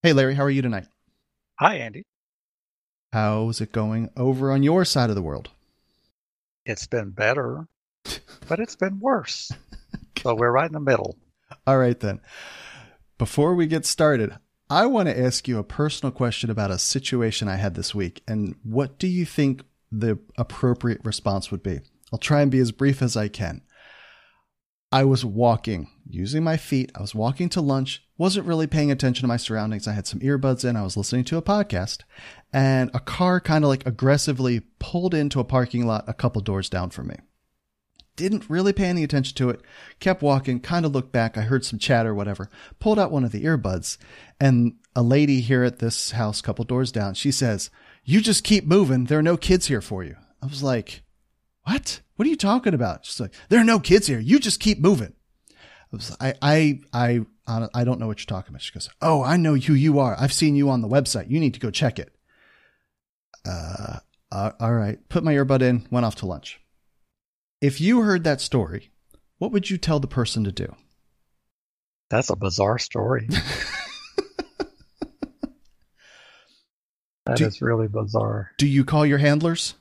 Hey, Larry, how are you tonight? Hi, Andy. How's it going over on your side of the world? It's been better, but it's been worse. So we're right in the middle. All right, then. Before we get started, I want to ask you a personal question about a situation I had this week. And what do you think the appropriate response would be? I'll try and be as brief as I can. I was walking using my feet. I was walking to lunch, wasn't really paying attention to my surroundings. I had some earbuds in. I was listening to a podcast, and a car kind of like aggressively pulled into a parking lot a couple doors down from me. Didn't really pay any attention to it. Kept walking, kind of looked back. I heard some chatter, whatever. Pulled out one of the earbuds, and a lady here at this house, couple doors down, she says, "You just keep moving. There are no kids here for you." I was like, "What? What are you talking about?" She's like, "There are no kids here. You just keep moving." I don't know what you're talking about. She goes, "Oh, I know who you are. I've seen you on the website. You need to go check it." All right. Put my earbud in, went off to lunch. If you heard that story, what would you tell the person to do? That's a bizarre story. That Do, is really bizarre. do you call your handlers?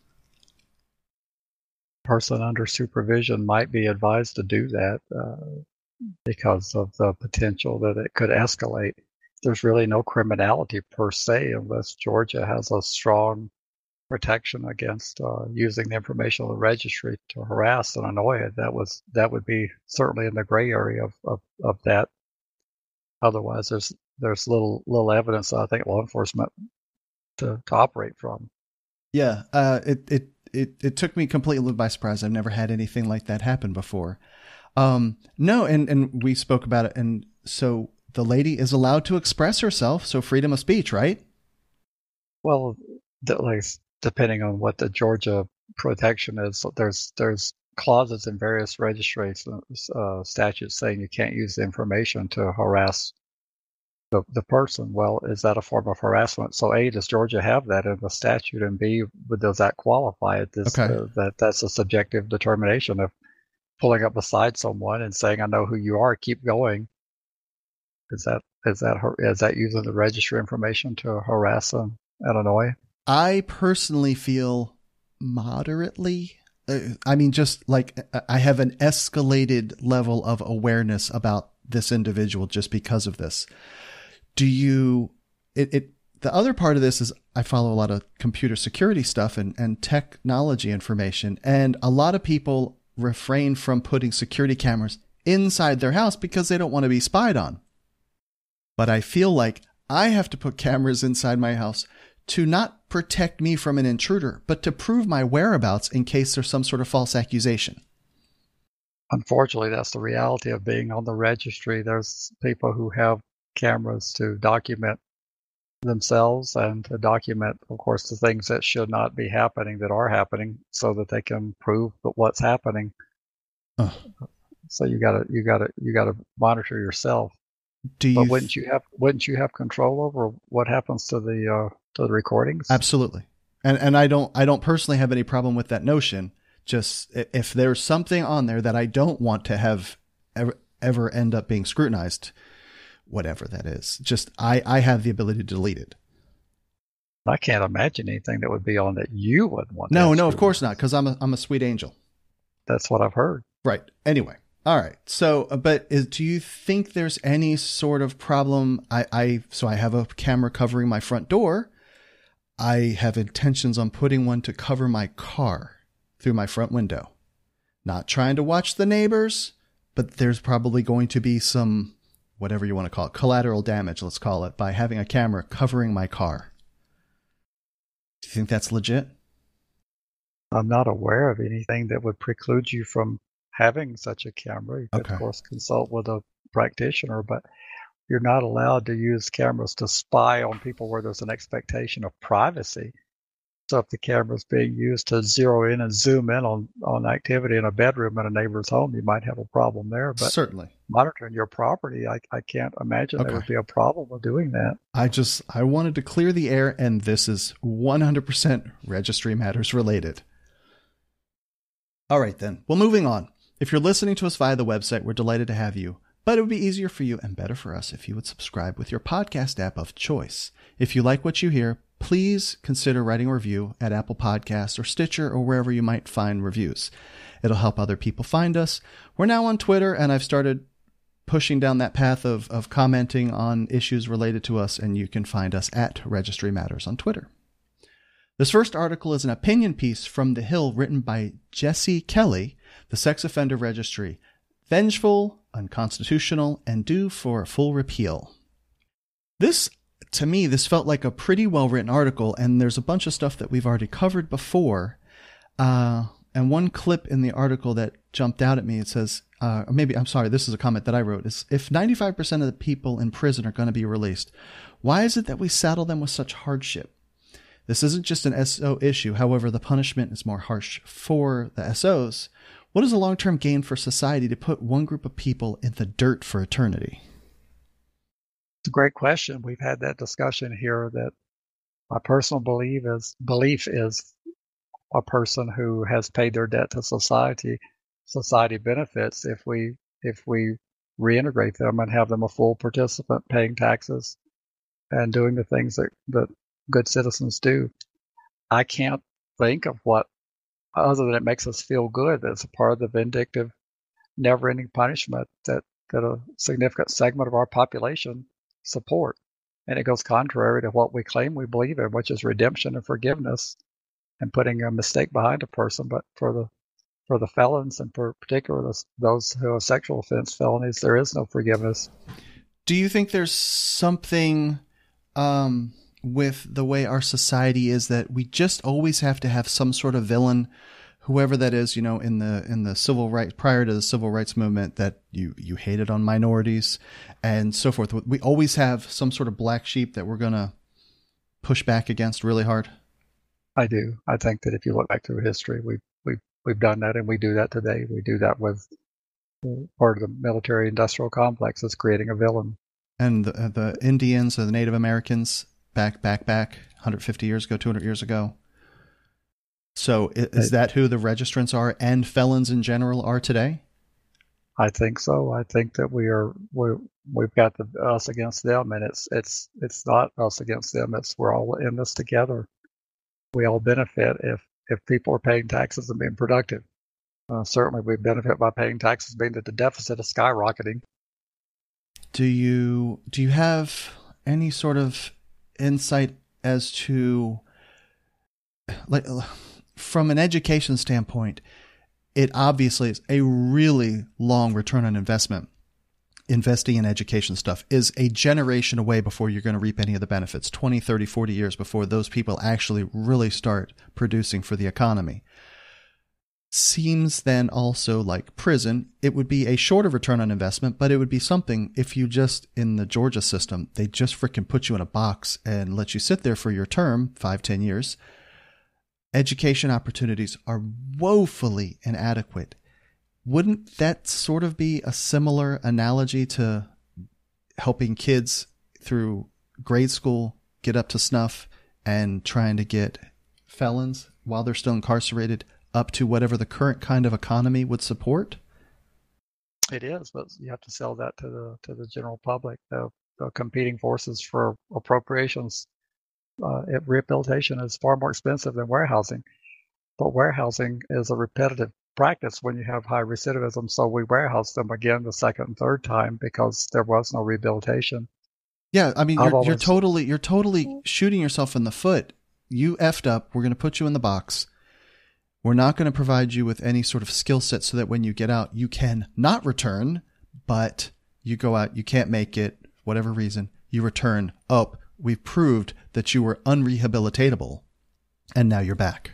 Person under supervision might be advised to do that because of the potential that it could escalate. There's really no criminality per se unless Georgia has a strong protection against using the information of the registry to harass and annoy it. That would be certainly in the gray area of that. Otherwise, there's little evidence I think law enforcement to operate from. Yeah. It took me completely by surprise. I've never had anything like that happen before. No, and we spoke about it. And so the lady is allowed to express herself. So freedom of speech, right? Well, like depending on what the Georgia protection is, there's clauses in various registrations statutes saying you can't use the information to harass the person. Well, is that a form of harassment? So A, does Georgia have that in the statute? And B, does that qualify? Okay. That's a subjective determination of pulling up beside someone and saying, "I know who you are. Keep going." Is that using the registry information to harass and annoy? I personally feel moderately. I mean, just like I have an escalated level of awareness about this individual just because of this. Do you, the other part of this is I follow a lot of computer security stuff and technology information, and a lot of people refrain from putting security cameras inside their house because they don't want to be spied on. But I feel like I have to put cameras inside my house to not protect me from an intruder, but to prove my whereabouts in case there's some sort of false accusation. Unfortunately, that's the reality of being on the registry. There's people who have cameras to document themselves and to document, of course, the things that should not be happening that are happening, so that they can prove what's happening. Oh. So you gotta monitor yourself. Do But you? wouldn't you have control over what happens to the recordings? Absolutely. And I don't personally have any problem with that notion. Just if there's something on there that I don't want to have ever end up being scrutinized, whatever that is, just I have the ability to delete it. I can't imagine anything that would be on that you wouldn't want. No, of course not, because I'm a sweet angel. That's what I've heard. Right. Anyway. All right. So, do you think there's any sort of problem? So I have a camera covering my front door. I have intentions on putting one to cover my car through my front window. Not trying to watch the neighbors, but there's probably going to be some, whatever you want to call it, collateral damage, let's call it, by having a camera covering my car. Do you think that's legit? I'm not aware of anything that would preclude you from having such a camera. You could, Okay. of course, consult with a practitioner, but you're not allowed to use cameras to spy on people where there's an expectation of privacy. So if the camera is being used to zero in and zoom in on activity in a bedroom in a neighbor's home, you might have a problem there. But Certainly. monitoring your property, I can't imagine there would be a problem with doing that. I wanted to clear the air, and this is 100% Registry Matters related. All right, then. Well, moving on. If you're listening to us via the website, we're delighted to have you. But it would be easier for you and better for us if you would subscribe with your podcast app of choice. If you like what you hear, please consider writing a review at Apple Podcasts or Stitcher or wherever you might find reviews. It'll help other people find us. We're now on Twitter, and I've started pushing down that path of commenting on issues related to us, and you can find us at Registry Matters on Twitter. This first article is an opinion piece from The Hill written by Jesse Kelly, the Sex Offender Registry. Vengeful, unconstitutional, and due for a full repeal. To me, this felt like a pretty well-written article, and there's a bunch of stuff that we've already covered before. And one clip in the article that jumped out at me, it says, this is a comment that I wrote, is if 95% of the people in prison are going to be released, why is it that we saddle them with such hardship? This isn't just an SO issue. However, the punishment is more harsh for the SOs. What is the long-term gain for society to put one group of people in the dirt for eternity? It's a great question. We've had that discussion here that my personal belief is a person who has paid their debt to society benefits if we reintegrate them and have them a full participant, paying taxes and doing the things that good citizens do. I can't think of what, other than it makes us feel good, that's a part of the vindictive, never-ending punishment that a significant segment of our population support. And it goes contrary to what we claim we believe in, which is redemption and forgiveness and putting a mistake behind a person. But for the felons, and for particularly those who have sexual offense felonies, there is no forgiveness. Do you think there's something with the way our society is that we just always have to have some sort of villain, whoever that is, in the civil rights, prior to the civil rights movement, that you hated on minorities and so forth. We always have some sort of black sheep that we're going to push back against really hard. I do. I think that if you look back through history, we've done that, and we do that today. We do that with part of the military-industrial complex is creating a villain. And the Indians or the Native Americans back 150 years ago, 200 years ago. So is that who the registrants are and felons in general are today? I think so. I think that we've got us against them, and it's not us against them. It's we're all in this together. We all benefit if people are paying taxes and being productive. Certainly, we benefit by paying taxes, being that the deficit is skyrocketing. Do you have any sort of insight as to, like, from an education standpoint, it obviously is a really long return on investment. Investing in education stuff is a generation away before you're going to reap any of the benefits, 20, 30, 40 years before those people actually really start producing for the economy. Seems then also like prison, it would be a shorter return on investment, but it would be something if you just, in the Georgia system, they just freaking put you in a box and let you sit there for your term, 5-10 years. Education opportunities are woefully inadequate. Wouldn't that sort of be a similar analogy to helping kids through grade school get up to snuff and trying to get felons while they're still incarcerated up to whatever the current kind of economy would support? It is, but you have to sell that to the general public. The competing forces for appropriations, rehabilitation is far more expensive than warehousing. But warehousing is a repetitive practice when you have high recidivism, so we warehouse them again the second and third time because there was no rehabilitation. Yeah, I mean, you're totally shooting yourself in the foot. You effed up. We're going to put you in the box. We're not going to provide you with any sort of skill set so that when you get out, you can not return, but you go out, you can't make it, whatever reason, you return. Oh, we've proved that you were unrehabilitatable, and now you're back.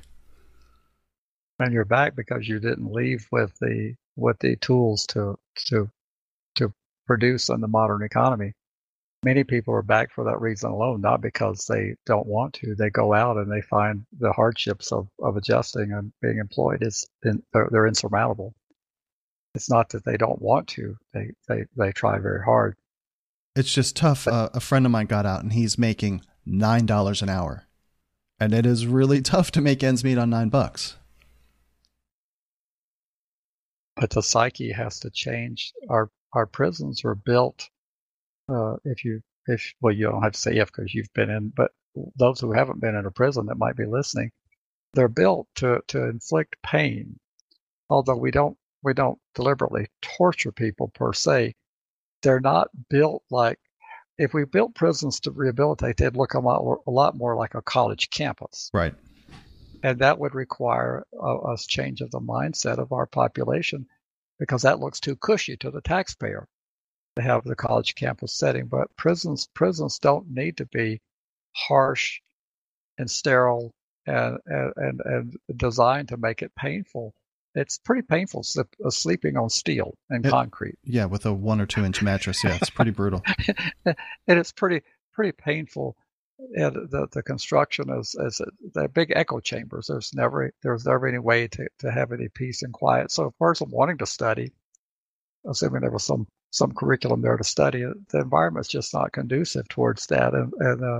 And you're back because you didn't leave with the tools to produce in the modern economy. Many people are back for that reason alone, not because they don't want to. They go out and they find the hardships of adjusting and being employed they're insurmountable. It's not that they don't want to. They try very hard. It's just tough. A friend of mine got out and he's making $9 an hour, and it is really tough to make ends meet on $9. But the psyche has to change. Our our prisons are built. You don't have to say if because you've been in, but those who haven't been in a prison that might be listening, they're built to inflict pain. Although we don't deliberately torture people per se, they're not built like. If we built prisons to rehabilitate, they'd look a lot more like a college campus. Right. And that would require a change of the mindset of our population, because that looks too cushy to the taxpayer to have the college campus setting. But prisons don't need to be harsh and sterile and designed to make it painful. It's pretty painful sleeping on steel and concrete. Yeah, with a 1 or 2 inch mattress. Yeah, it's pretty brutal. And it's pretty painful. And the construction is they're big echo chambers. There's never any way to have any peace and quiet. So a person wanting to study, assuming there was some curriculum there to study, the environment's just not conducive towards that. And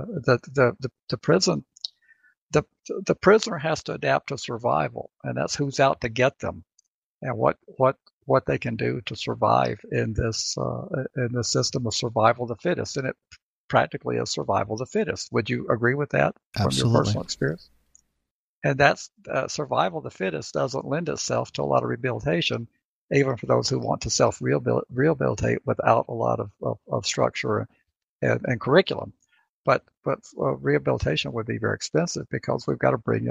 the prison. The prisoner has to adapt to survival, and that's who's out to get them, and what they can do to survive in this system of survival of the fittest. And it practically is survival of the fittest. Would you agree with that from Absolutely. your personal experience? And that's survival of the fittest doesn't lend itself to a lot of rehabilitation, even for those who want to self-rehabilitate without a lot of structure and curriculum. But rehabilitation would be very expensive, because we've got to bring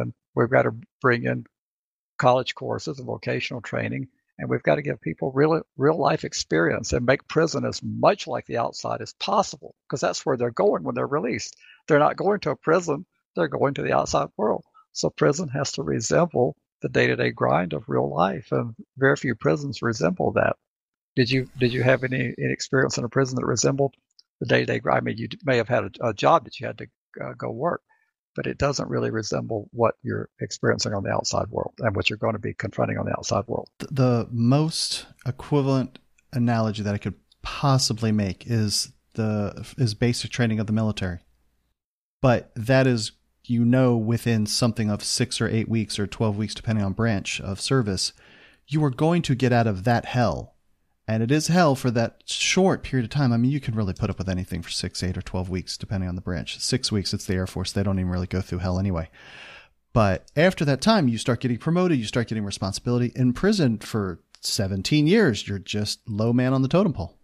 in college courses and vocational training, and we've got to give people real life experience and make prison as much like the outside as possible, because that's where they're going when they're released. They're not going to a prison; they're going to the outside world. So prison has to resemble the day-to-day grind of real life, and very few prisons resemble that. Did you have any experience in a prison that resembled the day-to-day grind? I mean, you may have had a job that you had to go work, but it doesn't really resemble what you're experiencing on the outside world and what you're going to be confronting on the outside world. The most equivalent analogy that I could possibly make is basic training of the military. But that is, within something of 6 or 8 weeks or 12 weeks, depending on branch of service, you are going to get out of that hell. And it is hell for that short period of time. I mean, you can really put up with anything for 6, 8, or 12 weeks, depending on the branch. 6 weeks, it's the Air Force. They don't even really go through hell anyway. But after that time, you start getting promoted. You start getting responsibility. In prison for 17 years, you're just low man on the totem pole.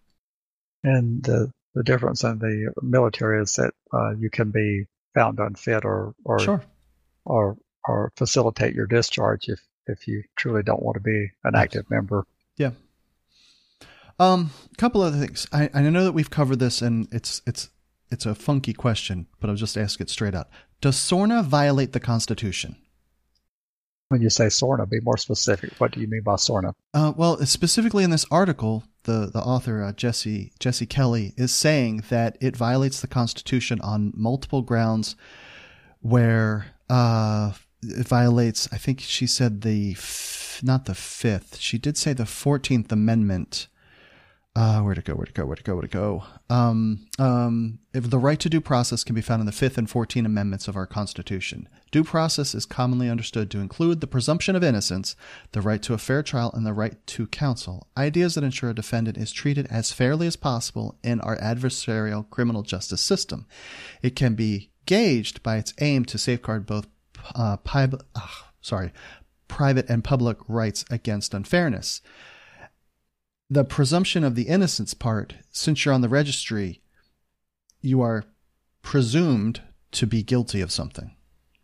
And the difference in the military is that you can be found unfit or Sure. or facilitate your discharge if you truly don't want to be an active member. Yeah. A couple other things. I know that we've covered this, and it's a funky question, but I'll just ask it straight out. Does SORNA violate the Constitution? When you say SORNA, be more specific. What do you mean by SORNA? Well, specifically in this article, the author, Jesse Kelly, is saying that it violates the Constitution on multiple grounds, where it violates, I think she said not the Fifth. She did say the 14th Amendment. Where'd it go? If the right to due process can be found in the 5th and 14th Amendments of our Constitution. Due process is commonly understood to include the presumption of innocence, the right to a fair trial, and the right to counsel, ideas that ensure a defendant is treated as fairly as possible in our adversarial criminal justice system. It can be gauged by its aim to safeguard both private and public rights against unfairness. The presumption of the innocence part, since you're on the registry, you are presumed to be guilty of something.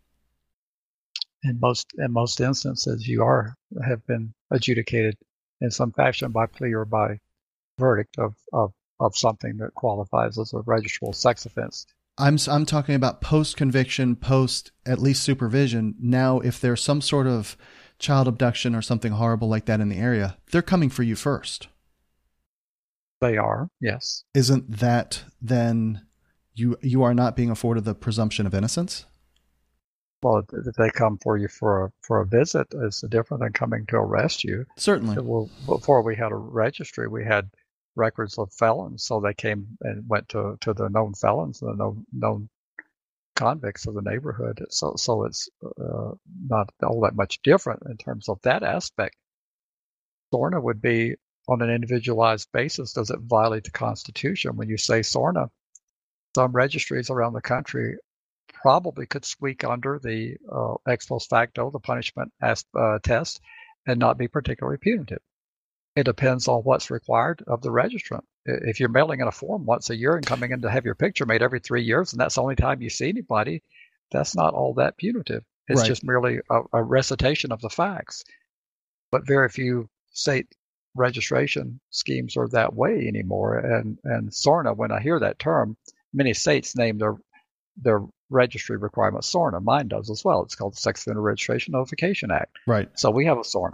In most instances, you have been adjudicated in some fashion by plea or by verdict of something that qualifies as a registrable sex offense. I'm talking about post-conviction, post at least supervision. Now, if there's some sort of child abduction or something horrible like that in the area, they're coming for you first. They are, yes. Isn't that then you are not being afforded the presumption of innocence? Well, if they come for you for a visit, it's different than coming to arrest you. Certainly. Well, before we had a registry, we had records of felons, so they came and went to the known felons, the known convicts of the neighborhood. So it's not all that much different in terms of that aspect. SORNA would be on an individualized basis, does it violate the Constitution? When you say SORNA, some registries around the country probably could squeak under the ex post facto, the punishment test, and not be particularly punitive. It depends on what's required of the registrant. If you're mailing in a form once a year and coming in to have your picture made every 3 years, and that's the only time you see anybody, that's not all that punitive. It's just merely a recitation of the facts. But very few state registration schemes are that way anymore. And SORNA, when I hear that term, many states name their registry requirement SORNA. Mine does as well. It's called the Sex Offender Registration Notification Act. Right. So we have a SORNA.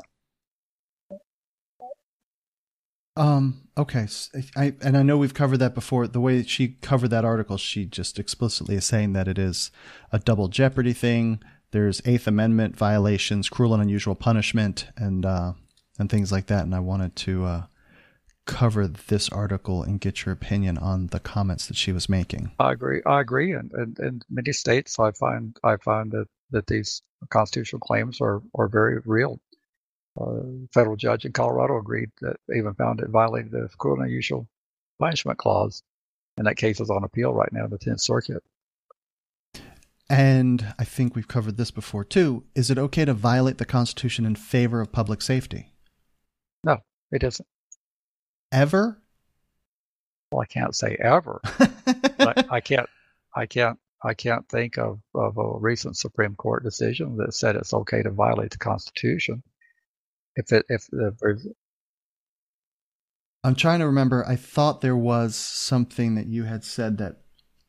Okay. I know we've covered that before. The way she covered that article, she just explicitly is saying that it is a double jeopardy thing. There's Eighth Amendment violations, cruel and unusual punishment, and things like that. And I wanted to cover this article and get your opinion on the comments that she was making. I agree. And in many states, I find that these constitutional claims are very real. Federal judge in Colorado agreed that even found it violated the cruel and unusual punishment clause, and that case is on appeal right now in the 10th Circuit. And I think we've covered this before too. Is it okay to violate the Constitution in favor of public safety? No, it isn't. Ever? Well, I can't say ever. But I can't think of a recent Supreme Court decision that said it's okay to violate the Constitution. I'm trying to remember. I thought there was something that you had said that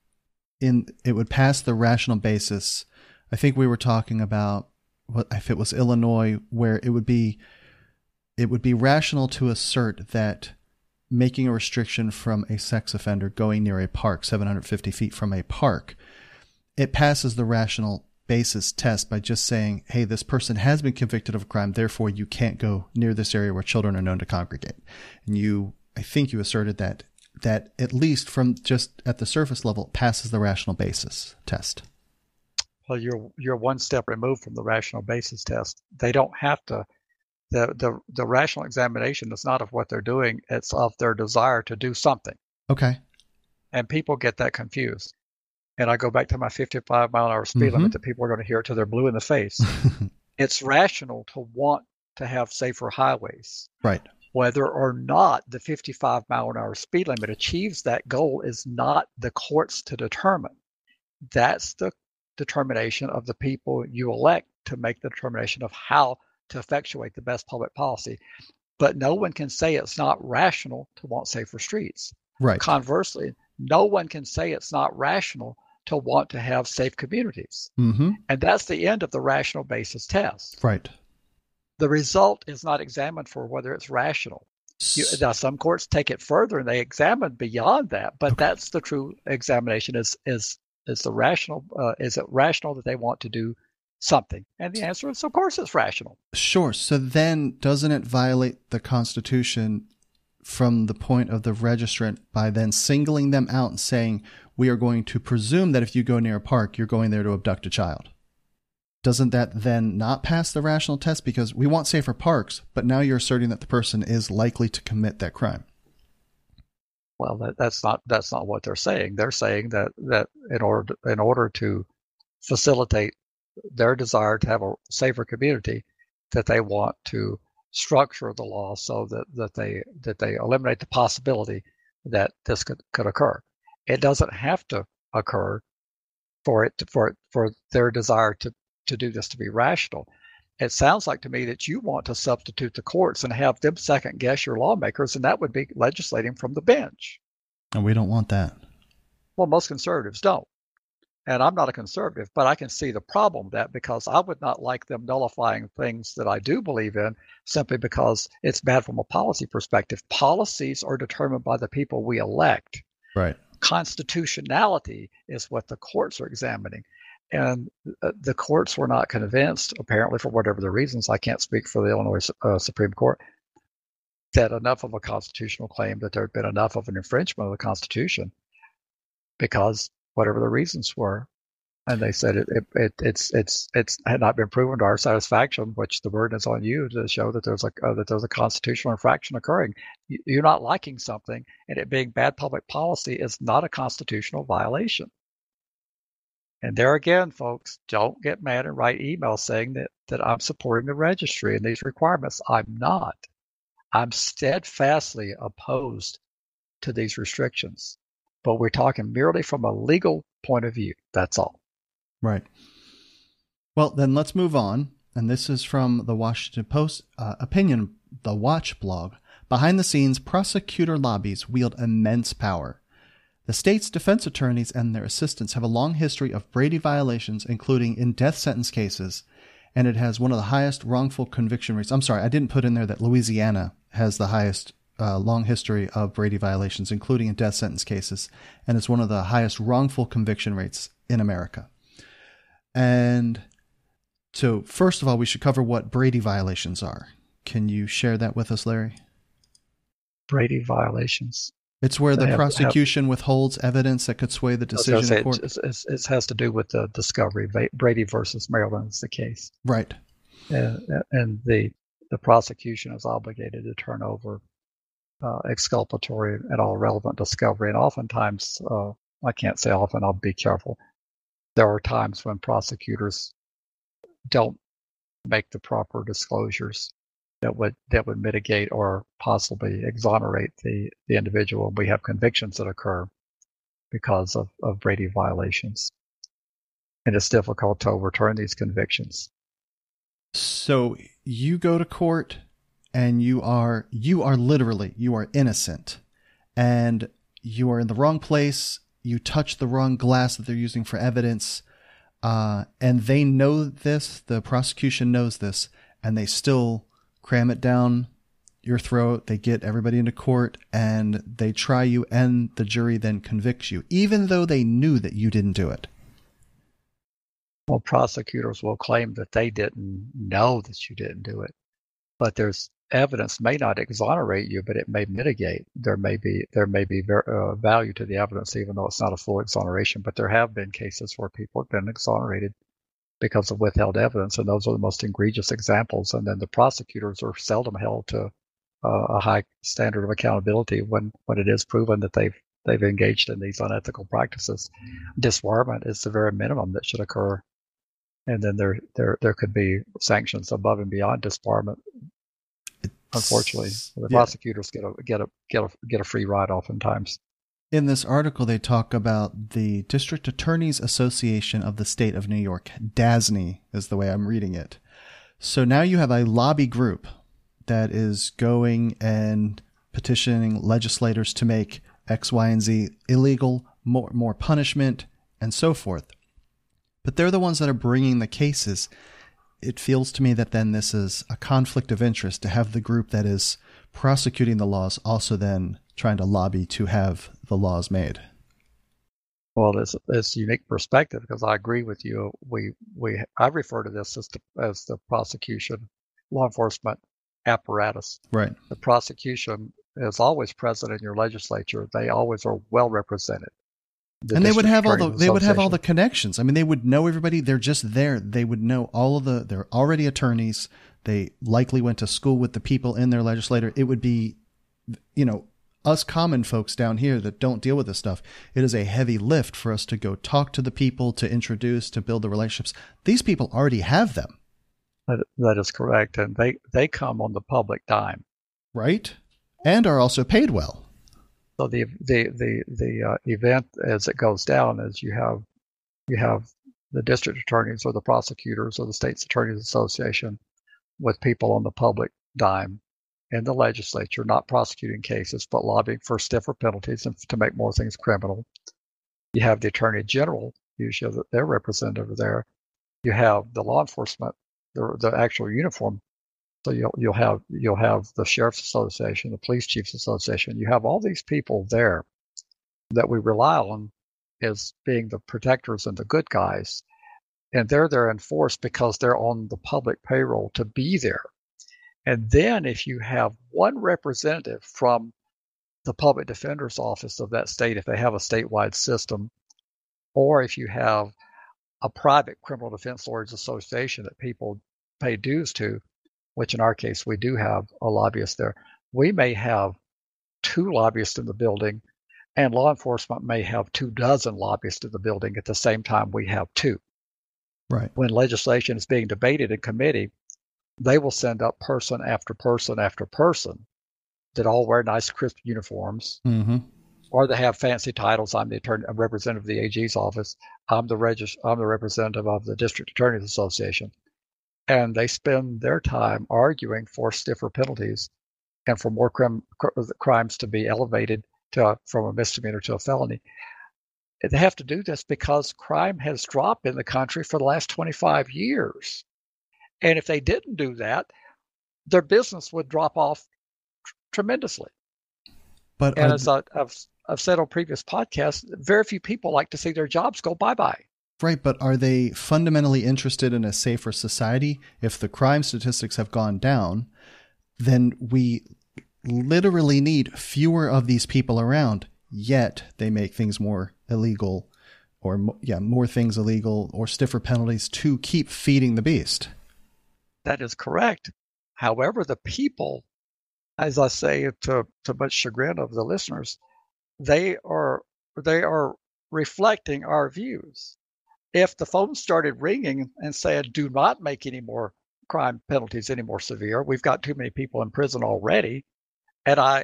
it would pass the rational basis. I think we were talking about if it was Illinois, where it would be rational to assert that making a restriction from a sex offender going near a park, 750 feet from a park, it passes the rational basis test by just saying, hey, this person has been convicted of a crime, therefore you can't go near this area where children are known to congregate. And I think you asserted that at least from just at the surface level passes the rational basis test. Well, you're one step removed from the rational basis test. They don't have to. The rational examination is not of what they're doing; it's of their desire to do something. Okay. And people get that confused. And I go back to my 55-mile-an-hour speed limit that people are going to hear till they're blue in the face. It's rational to want to have safer highways. Right. Whether or not the 55-mile-an-hour speed limit achieves that goal is not the courts to determine. That's the determination of the people you elect to make the determination of how to effectuate the best public policy. But no one can say it's not rational to want safer streets. Right. Conversely, no one can say it's not rational to want to have safe communities. Mm-hmm. And that's the end of the rational basis test. Right. The result is not examined for whether it's rational. Now, some courts take it further and they examine beyond that, but that's the true examination is the rational, is it rational that they want to do something? And the answer is, of course, it's rational. Sure. So then doesn't it violate the Constitution from the point of the registrant by then singling them out and saying, we are going to presume that if you go near a park, you're going there to abduct a child? Doesn't that then not pass the rational test? Because we want safer parks, but now you're asserting that the person is likely to commit that crime. Well, that's not what they're saying. They're saying that in order to facilitate their desire to have a safer community, that they want to structure the law so that they eliminate the possibility that this could occur. It doesn't have to occur for their desire to do this to be rational. It sounds like to me that you want to substitute the courts and have them second guess your lawmakers, and that would be legislating from the bench. And we don't want that. Well, most conservatives don't. And I'm not a conservative, but I can see the problem with that, because I would not like them nullifying things that I do believe in simply because it's bad from a policy perspective. Policies are determined by the people we elect. Right. Constitutionality is what the courts are examining. And the courts were not convinced, apparently for whatever the reasons, I can't speak for the Illinois Supreme Court, that enough of a constitutional claim, that there had been enough of an infringement of the Constitution, because whatever the reasons were, And they said it's had not been proven to our satisfaction, which the burden is on you to show that there's a constitutional infraction occurring. You're not liking something, and it being bad public policy is not a constitutional violation. And there again, folks, don't get mad and write emails saying that I'm supporting the registry and these requirements. I'm not. I'm steadfastly opposed to these restrictions. But we're talking merely from a legal point of view. That's all. Right. Well, then let's move on. And this is from the Washington Post opinion, the Watch blog. Behind the scenes, prosecutor lobbies wield immense power. The state's defense attorneys and their assistants have a long history of Brady violations, including in death sentence cases, and it has one of the highest wrongful conviction rates. I'm sorry, I didn't put in there that Louisiana has the highest long history of Brady violations, including in death sentence cases, and it's one of the highest wrongful conviction rates in America. And so, first of all, we should cover what Brady violations are. Can you share that with us, Larry? Brady violations. It's where the prosecution withholds evidence that could sway the decision of court. It has to do with the discovery. Brady versus Maryland is the case. Right. And the prosecution is obligated to turn over exculpatory and all relevant discovery. And oftentimes, I can't say often, I'll be careful. There are times when prosecutors don't make the proper disclosures that would mitigate or possibly exonerate the individual. We have convictions that occur because of Brady violations. And it's difficult to overturn these convictions. So you go to court and you are literally innocent, and you are in the wrong place. You touch the wrong glass that they're using for evidence. And they know this, the prosecution knows this, and they still cram it down your throat. They get everybody into court and they try you, and the jury then convicts you, even though they knew that you didn't do it. Well, prosecutors will claim that they didn't know that you didn't do it, but there's evidence may not exonerate you, but it may mitigate. There may be value to the evidence, even though it's not a full exoneration. But there have been cases where people have been exonerated because of withheld evidence, and those are the most egregious examples. And then the prosecutors are seldom held to a high standard of accountability when it is proven that they've engaged in these unethical practices. Disbarment is the very minimum that should occur, and then there could be sanctions above and beyond disbarment. Unfortunately, the prosecutors get a free ride oftentimes. In this article, they talk about the District Attorneys Association of the State of New York. DASNY is the way I'm reading it. So now you have a lobby group that is going and petitioning legislators to make X, Y, and Z illegal, more punishment, and so forth. But they're the ones that are bringing the cases. It feels to me that then this is a conflict of interest to have the group that is prosecuting the laws also then trying to lobby to have the laws made. Well, it's a unique perspective, because I agree with you. I refer to this as the prosecution, law enforcement apparatus. Right. The prosecution is always present in your legislature. They always are well represented. And they would have all the connections. I mean, they would know everybody. They're just there. They would know they're already attorneys. They likely went to school with the people in their legislature. It would be, us common folks down here that don't deal with this stuff. It is a heavy lift for us to go talk to the people, to introduce, to build the relationships. These people already have them. That is correct. And they come on the public dime. Right. And are also paid well. So the event as it goes down is you have the district attorneys or the prosecutors or the state's attorneys association with people on the public dime in the legislature, not prosecuting cases, but lobbying for stiffer penalties and to make more things criminal. You have the attorney general, usually their representative there. You have the law enforcement, the actual uniform. So you'll have the Sheriff's Association, the Police Chiefs Association. You have all these people there that we rely on as being the protectors and the good guys. And they're there in force because they're on the public payroll to be there. And then if you have one representative from the public defender's office of that state, if they have a statewide system, or if you have a private criminal defense lawyers association that people pay dues to, which in our case we do have a lobbyist there. We may have 2 lobbyists in the building, and law enforcement may have 24 lobbyists in the building at the same time we have 2. Right. When legislation is being debated in committee, they will send up person after person after person that all wear nice, crisp uniforms, or they have fancy titles. I'm the attorney, I'm representative of the AG's office. I'm the representative of the District Attorneys Association, and they spend their time arguing for stiffer penalties and for more crimes to be elevated from a misdemeanor to a felony. They have to do this because crime has dropped in the country for the last 25 years. And if they didn't do that, their business would drop off tremendously. But as I've said on previous podcasts, very few people like to see their jobs go bye-bye. Right, but are they fundamentally interested in a safer society? If the crime statistics have gone down, then we literally need fewer of these people around, yet they make things more illegal, or more things illegal, or stiffer penalties to keep feeding the beast. That is correct. However, the people, as I say to much chagrin of the listeners, they are reflecting our views. If the phone started ringing and said, do not make any more crime penalties any more severe, we've got too many people in prison already, and I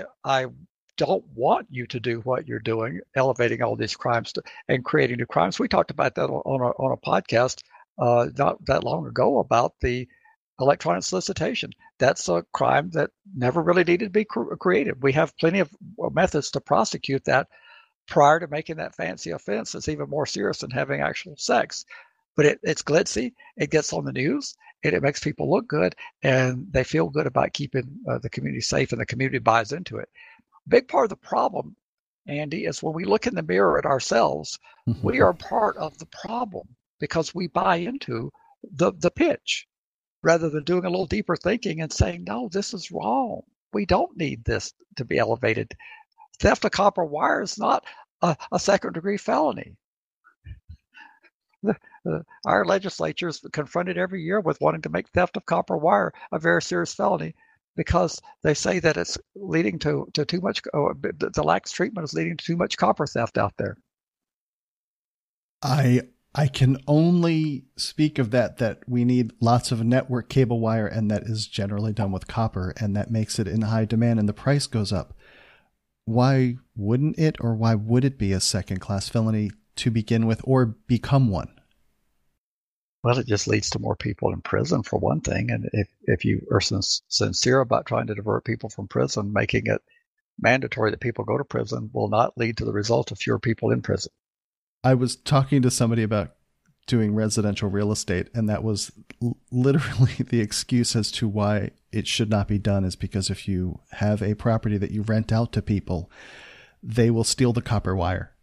don't want you to do what you're doing, elevating all these crimes and creating new crimes. We talked about that on a podcast not that long ago about the electronic solicitation. That's a crime that never really needed to be created. We have plenty of methods to prosecute that prior to making that fancy offense. It's even more serious than having actual sex. But it's glitzy, it gets on the news, and it makes people look good, and they feel good about keeping the community safe, and the community buys into it. A big part of the problem, Andy, is when we look in the mirror at ourselves, we are part of the problem because we buy into the pitch rather than doing a little deeper thinking and saying, no, this is wrong. We don't need this to be elevated. Theft of copper wire is not a second-degree felony. Our legislature is confronted every year with wanting to make theft of copper wire a very serious felony because they say that it's leading to too much, the lax treatment is leading to too much copper theft out there. I can only speak of that we need lots of network cable wire, and that is generally done with copper, and that makes it in high demand and the price goes up. Why wouldn't it, or why would it be a second-class felony to begin with, or become one? Well, it just leads to more people in prison, for one thing. And if you are sincere about trying to divert people from prison, making it mandatory that people go to prison will not lead to the result of fewer people in prison. I was talking to somebody about doing residential real estate, and that was literally the excuse as to why it should not be done, is because if you have a property that you rent out to people, they will steal the copper wire.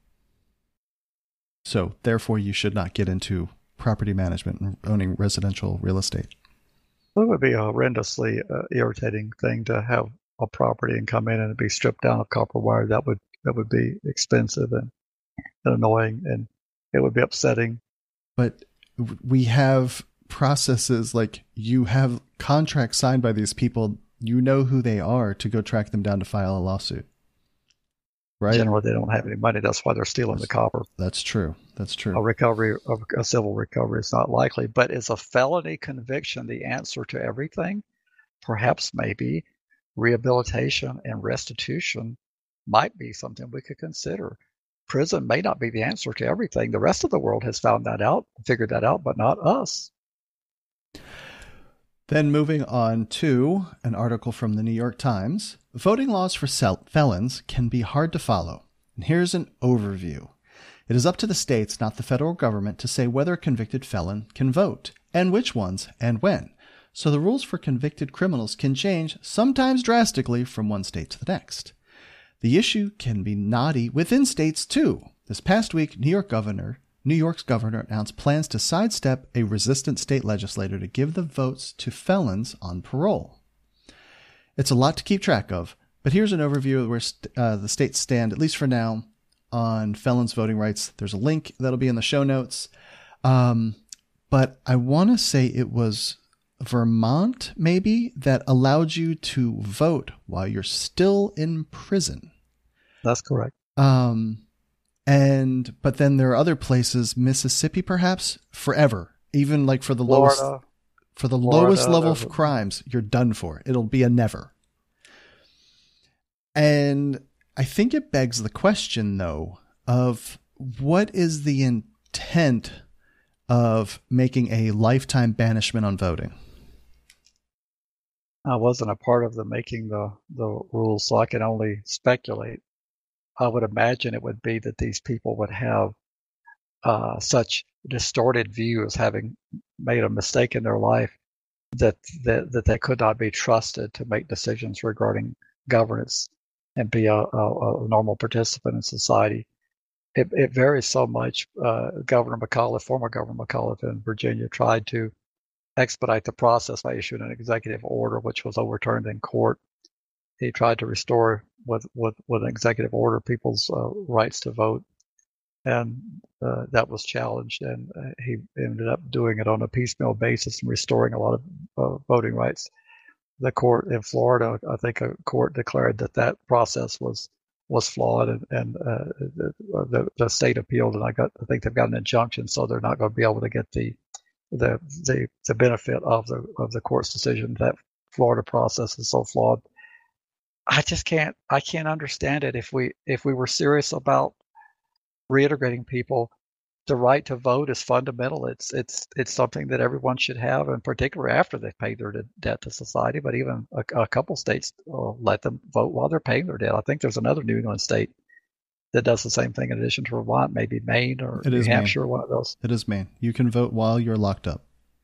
So therefore, you should not get into property management and owning residential real estate. It would be a horrendously irritating thing to have a property and come in and be stripped down of copper wire. That would be expensive and annoying, and it would be upsetting. But we have processes like you have contracts signed by these people. You know who they are to go track them down to file a lawsuit. Right? Generally, they don't have any money. That's why they're stealing the copper. That's true. That's true. A civil recovery is not likely. But is a felony conviction the answer to everything? Perhaps, maybe rehabilitation and restitution might be something we could consider. Prison may not be the answer to everything. The rest of the world has figured that out, but not us. Then moving on to an article from the New York Times. Voting laws for felons can be hard to follow. And here's an overview. It is up to the states, not the federal government, to say whether a convicted felon can vote, and which ones, and when. So the rules for convicted criminals can change, sometimes drastically, from one state to the next. The issue can be knotty within states, too. This past week, New York's governor announced plans to sidestep a resistant state legislator to give the votes to felons on parole. It's a lot to keep track of, but here's an overview of where the states stand, at least for now, on felons' voting rights. There's a link that'll be in the show notes. But I want to say it was Vermont, maybe, that allowed you to vote while you're still in prison. That's correct. But then there are other places, Mississippi, perhaps, forever. Even like for the Florida, lowest level of crimes, you're done for. It'll be a never. And I think it begs the question, though, of what is the intent of making a lifetime banishment on voting? I wasn't a part of the making the rules, so I can only speculate. I would imagine it would be that these people would have such distorted views, having made a mistake in their life, that they could not be trusted to make decisions regarding governance and be a normal participant in society. It varies so much. Governor McAuliffe, former Governor McAuliffe in Virginia, tried to expedite the process by issuing an executive order, which was overturned in court. He tried to restore with an executive order people's rights to vote, and that was challenged, and he ended up doing it on a piecemeal basis and restoring a lot of voting rights. The court in Florida, I think a court declared that process was flawed, and the state appealed, and I think they've got an injunction, so they're not going to be able to get the benefit of the court's decision. That Florida process is so flawed. I can't understand it. If we were serious about reintegrating people, the right to vote is fundamental. It's something that everyone should have, and particularly after they've paid their debt to society. But even a couple states let them vote while they're paying their debt. I think there's another New England state that does the same thing in addition to Vermont, maybe Maine or New Hampshire, one of those. It is Maine. You can vote while you're locked up.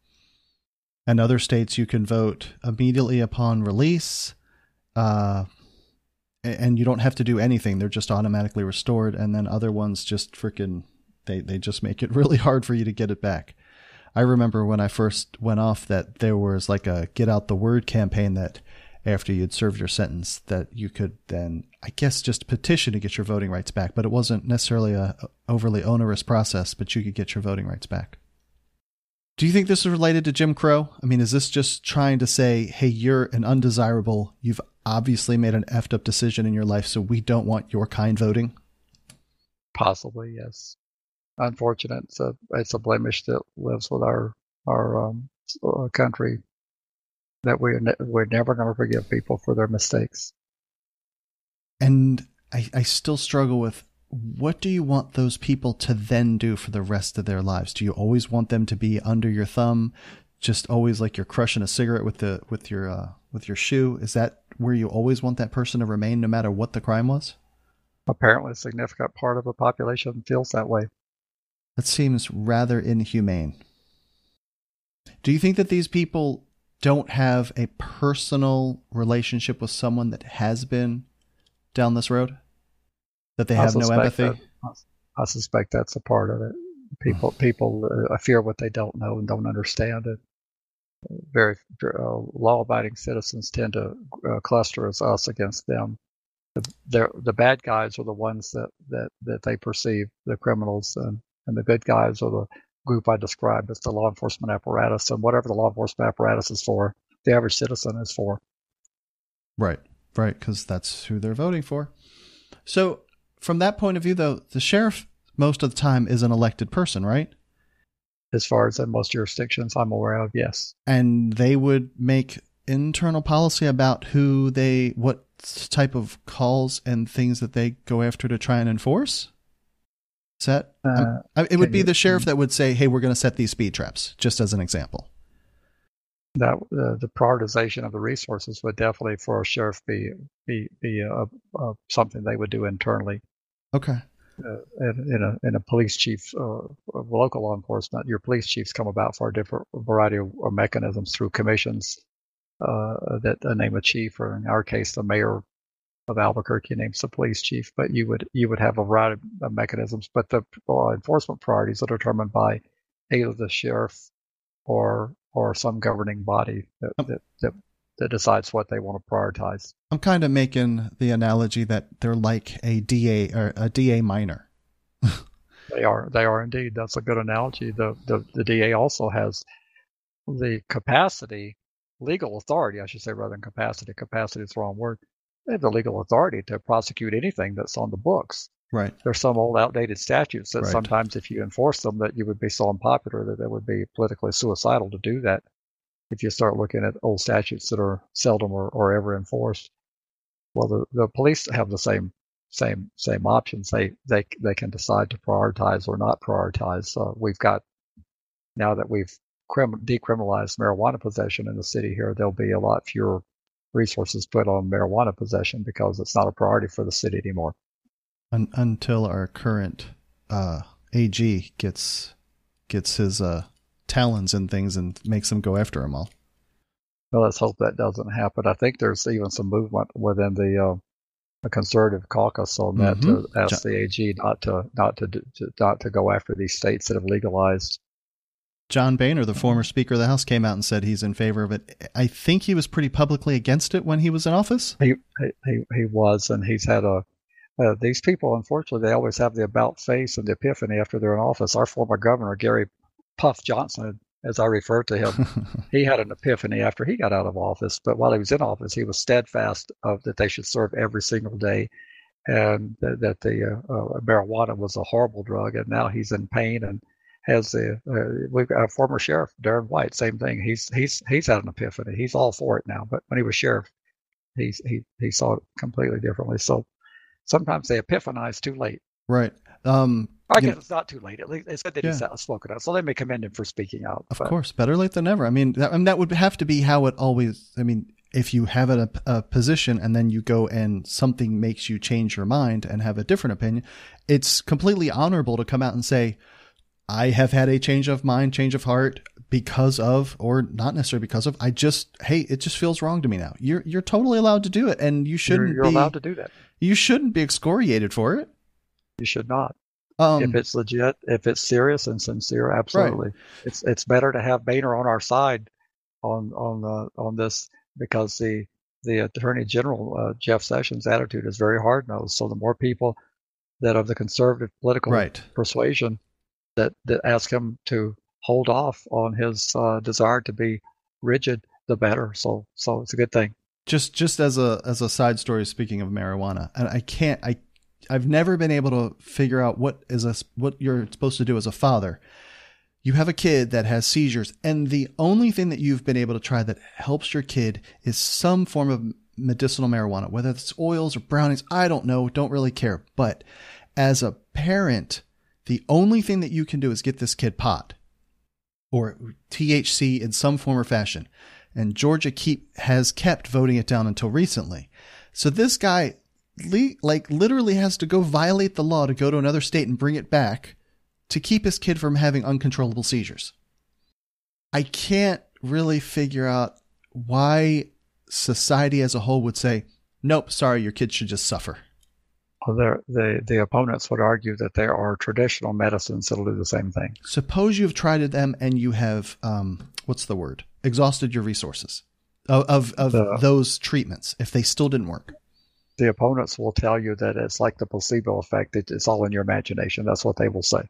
And other states, you can vote immediately upon release, and you don't have to do anything. They're just automatically restored. And then other ones just freaking, they just make it really hard for you to get it back. I remember when I first went off that there was like a get out the word campaign that after you'd served your sentence that you could then, I guess, just petition to get your voting rights back. But it wasn't necessarily a overly onerous process, but you could get your voting rights back. Do you think this is related to Jim Crow? I mean, is this just trying to say, hey, you're an undesirable, you've obviously made an effed up decision in your life, so we don't want your kind voting? Possibly, yes. Unfortunate. It's a blemish that lives with our country, that we're never going to forgive people for their mistakes. And I still struggle with, what do you want those people to then do for the rest of their lives? Do you always want them to be under your thumb, just always like you're crushing a cigarette with your shoe? Is that where you always want that person to remain, no matter what the crime was? Apparently, a significant part of the population feels that way. That seems rather inhumane. Do you think that these people don't have a personal relationship with someone that has been down this road? That they have no empathy? I suspect that's a part of it. People fear what they don't know and don't understand it. Very law-abiding citizens tend to cluster as us against them. The bad guys are the ones that they perceive, the criminals, and the good guys are the group I described as the law enforcement apparatus. And whatever the law enforcement apparatus is for, the average citizen is for. Right, because that's who they're voting for. So from that point of view, though, the sheriff most of the time is an elected person, right? As far as in most jurisdictions I'm aware of, yes. And they would make internal policy about what type of calls and things that they go after to try and enforce? Is that it would be the sheriff that would say, hey, we're going to set these speed traps, just as an example. That the prioritization of the resources would definitely, for a sheriff, be something they would do internally. Okay. In a police chief, local law enforcement, your police chiefs come about for a different variety of mechanisms through commissions that name a chief, or in our case, the mayor of Albuquerque names the police chief. But you would have a variety of mechanisms. But the enforcement priorities are determined by either the sheriff or some governing body that decides what they want to prioritize. I'm kind of making the analogy that they're like a DA or a DA minor. They are indeed. That's a good analogy. The DA also has the capacity, legal authority, I should say, rather than capacity. Capacity is the wrong word. They have the legal authority to prosecute anything that's on the books. Right. There's some old outdated statutes that sometimes if you enforce them, that you would be so unpopular that it would be politically suicidal to do that. If you start looking at old statutes that are seldom or ever enforced, well, the police have the same options. They can decide to prioritize or not prioritize. We've got, now that we've decriminalized marijuana possession in the city here, there'll be a lot fewer resources put on marijuana possession because it's not a priority for the city anymore. Until our current AG gets his talons in things and makes them go after them all. Well, let's hope that doesn't happen. I think there's even some movement within the conservative caucus on that to ask the AG not to go after these states that have legalized. John Boehner, the former Speaker of the House, came out and said he's in favor of it. I think he was pretty publicly against it when he was in office. He was, and he's had these people, unfortunately, they always have the about face and the epiphany after they're in office. Our former governor, Gary Puff Johnson, as I refer to him, he had an epiphany after he got out of office. But while he was in office, he was steadfast that they should serve every single day, and that the marijuana was a horrible drug. And now he's in pain and has we've got a former sheriff, Darren White, same thing. He's had an epiphany. He's all for it now. But when he was sheriff, he saw it completely differently. So sometimes they epiphanize too late. Right. I guess it's not too late. At least they said that he's spoken out, so they may commend him for speaking out. Of course, better late than never. I mean, that would have to be how it always. I mean, if you have a position and then you go and something makes you change your mind and have a different opinion, it's completely honorable to come out and say, I have had a change of mind, change of heart because of, or not necessarily because of, it just feels wrong to me now. You're totally allowed to do it, and you shouldn't You're allowed to do that. You shouldn't be excoriated for it. You should not. If it's legit, if it's serious and sincere, absolutely. Right. It's better to have Boehner on our side on this, because the Attorney General, Jeff Sessions' attitude is very hard-nosed. So the more people that of the conservative political persuasion that ask him to hold off on his desire to be rigid, the better. So it's a good thing. Just as a side story, speaking of marijuana, and I've never been able to figure out what you're supposed to do as a father. You have a kid that has seizures, and the only thing that you've been able to try that helps your kid is some form of medicinal marijuana, whether it's oils or brownies. I don't know. Don't really care. But as a parent, the only thing that you can do is get this kid pot or THC in some form or fashion. And Georgia has kept voting it down until recently. So this guy literally has to go violate the law to go to another state and bring it back to keep his kid from having uncontrollable seizures. I can't really figure out why society as a whole would say, nope, sorry, your kid should just suffer. Well, the opponents would argue that there are traditional medicines that'll do the same thing. Suppose you've tried them and you have, exhausted your resources of those treatments if they still didn't work. The opponents will tell you that it's like the placebo effect. It's all in your imagination. That's what they will say.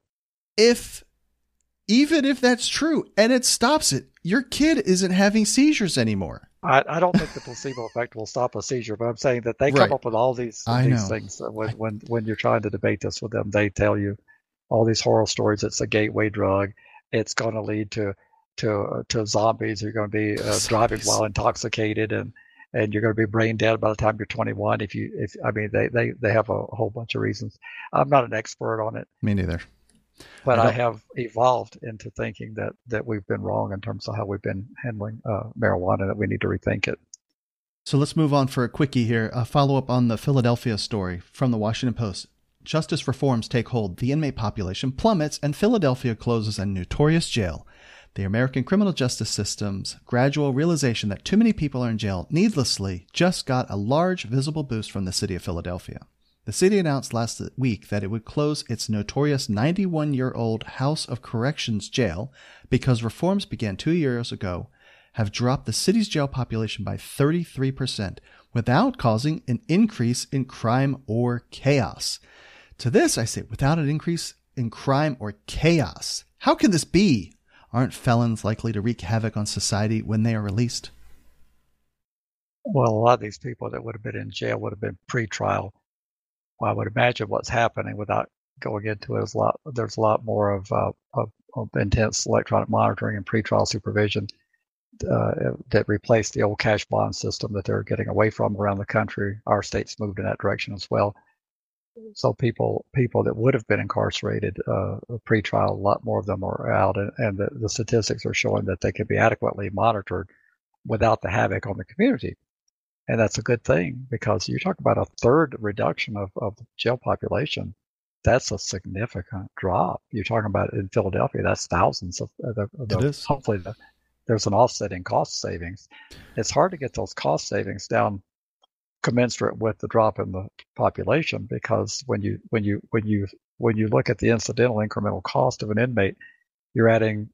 Even if that's true and it stops it, your kid isn't having seizures anymore. I don't think the placebo effect will stop a seizure, but I'm saying that they come up with all these things. When you're trying to debate this with them, they tell you all these horror stories. It's a gateway drug. It's going to lead to zombies. You're going to be driving while intoxicated, and you're going to be brain dead by the time you're 21. They have a whole bunch of reasons. I'm not an expert on it. Me neither. But I have evolved into thinking that we've been wrong in terms of how we've been handling marijuana, that we need to rethink it. So let's move on for a quickie here. A follow-up on the Philadelphia story from the Washington Post. Justice reforms take hold. The inmate population plummets and Philadelphia closes a notorious jail. The American criminal justice system's gradual realization that too many people are in jail needlessly just got a large visible boost from the city of Philadelphia. The city announced last week that it would close its notorious 91-year-old House of Corrections jail because reforms began 2 years ago have dropped the city's jail population by 33% without causing an increase in crime or chaos. To this, I say, without an increase in crime or chaos. How can this be? Aren't felons likely to wreak havoc on society when they are released? Well, a lot of these people that would have been in jail would have been pre-trial. Well, I would imagine what's happening without going into it there's a lot more of intense electronic monitoring and pre-trial supervision that replaced the old cash bond system that they're getting away from around the country. Our state's moved in that direction as well. So people that would have been incarcerated pre-trial, a lot more of them are out, and the statistics are showing that they can be adequately monitored without the havoc on the community. And that's a good thing, because you talk about a third reduction of the jail population. That's a significant drop. You're talking about in Philadelphia, that's thousands of It is. Hopefully there's an offsetting cost savings. It's hard to get those cost savings down commensurate with the drop in the population, because when you look at the incidental incremental cost of an inmate, you're adding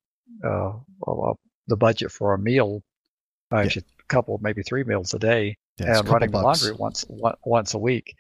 the budget for a meal, actually a couple, maybe 3 meals a day, and running the laundry once a week,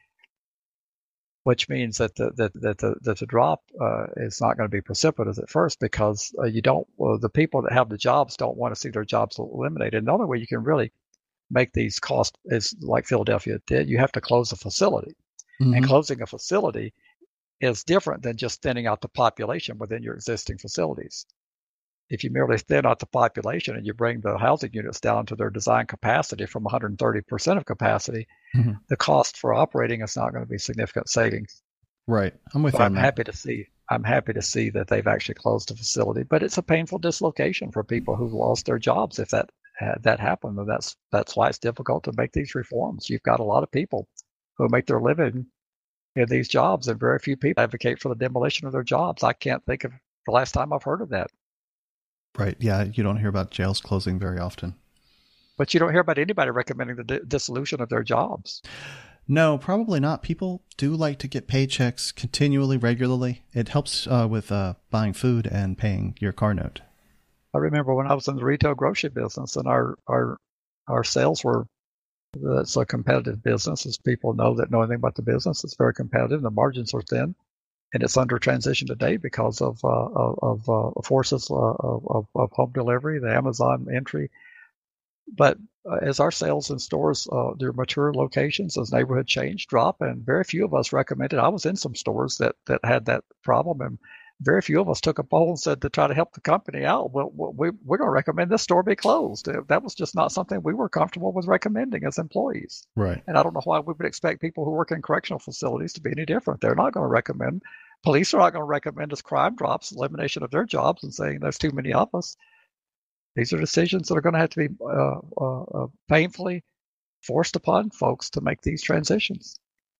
which means that the drop is not going to be precipitous at first, because the people that have the jobs don't want to see their jobs eliminated. And the only way you can really make these costs is like Philadelphia did. You have to close a facility, and closing a facility is different than just thinning out the population within your existing facilities. If you merely thin out the population and you bring the housing units down to their design capacity from 130% of capacity, the cost for operating is not going to be significant savings. Right. I'm with you. I'm happy to see that they've actually closed the facility, but it's a painful dislocation for people who've lost their jobs if that happened. And that's why it's difficult to make these reforms. You've got a lot of people who make their living in these jobs, and very few people advocate for the demolition of their jobs. I can't think of the last time I've heard of that. Right. Yeah. You don't hear about jails closing very often. But you don't hear about anybody recommending the dissolution of their jobs. No, probably not. People do like to get paychecks continually, regularly. It helps with buying food and paying your car note. I remember when I was in the retail grocery business, and our sales were, it's a competitive business, as people know anything about the business. It's very competitive. The margins are thin. And it's under transition today because of forces of home delivery, the Amazon entry. But as our sales in stores, their mature locations, as neighborhood change, drop, and very few of us recommended. I was in some stores that had that problem, and very few of us took a poll and said, to try to help the company out, well, we're going to recommend this store be closed. That was just not something we were comfortable with recommending as employees. Right. And I don't know why we would expect people who work in correctional facilities to be any different. They're not going to recommend. Police are not going to recommend as crime drops, elimination of their jobs, and saying there's too many of us. These are decisions that are going to have to be painfully forced upon folks to make these transitions.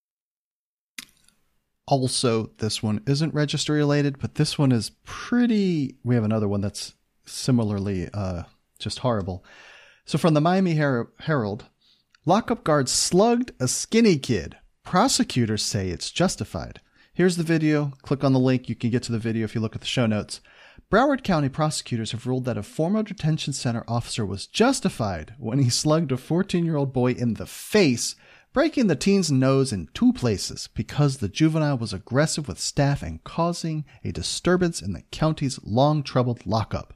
Also, this one isn't registry related, but this one is pretty... We have another one that's similarly just horrible. So from the Miami Herald, lockup guards slugged a skinny kid. Prosecutors say it's justified. Here's the video. Click on the link. You can get to the video if you look at the show notes. Broward County prosecutors have ruled that a former detention center officer was justified when he slugged a 14-year-old boy in the face, breaking the teen's nose in 2 places because the juvenile was aggressive with staff and causing a disturbance in the county's long-troubled lockup.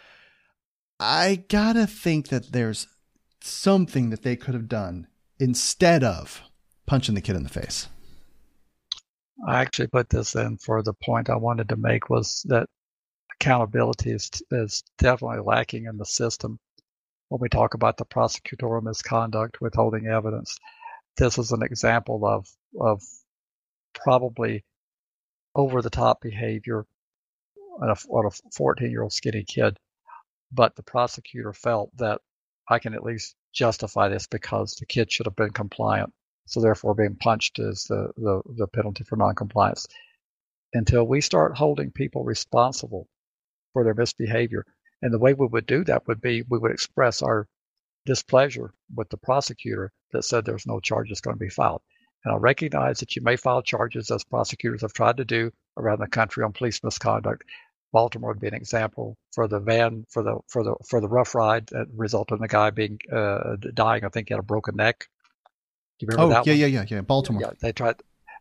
I gotta think that there's something that they could have done instead of punching the kid in the face. I actually put this in for the point I wanted to make, was that accountability is definitely lacking in the system. When we talk about the prosecutorial misconduct, withholding evidence, this is an example of probably over-the-top behavior on a 14-year-old skinny kid. But the prosecutor felt that I can at least justify this because the kid should have been compliant. So therefore being punched is the penalty for noncompliance. Until we start holding people responsible for their misbehavior. And the way we would do that would be, we would express our displeasure with the prosecutor that said there's no charges going to be filed. And I recognize that you may file charges, as prosecutors have tried to do around the country, on police misconduct. Baltimore would be an example for the for the rough ride that resulted in the guy being dying. I think he had a broken neck. Do you remember that one? Yeah. Baltimore. Yeah,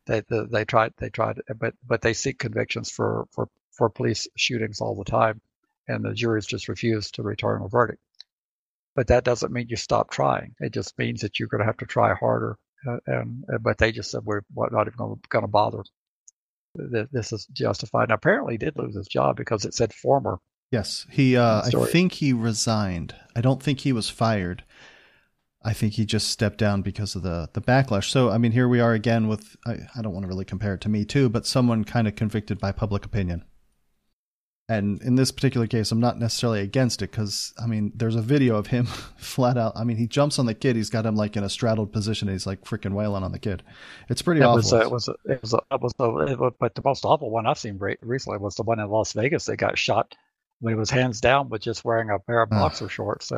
They tried, but they seek convictions for police shootings all the time, and the juries just refuse to return a verdict. But that doesn't mean you stop trying. It just means that you're going to have to try harder. But they just said we're not even going to bother. This is justified. And apparently, he did lose his job because it said former. Yes, I think he resigned. I don't think he was fired. I think he just stepped down because of the backlash. So, I mean, here we are again with, I don't want to really compare it to Me Too, but someone kind of convicted by public opinion. And in this particular case, I'm not necessarily against it because, I mean, there's a video of him flat out. I mean, he jumps on the kid. He's got him like in a straddled position. And he's like freaking wailing on the kid. It's pretty awful. But the most awful one I've seen recently was the one in Las Vegas that got shot when he was hands down with just wearing a pair of boxer shorts.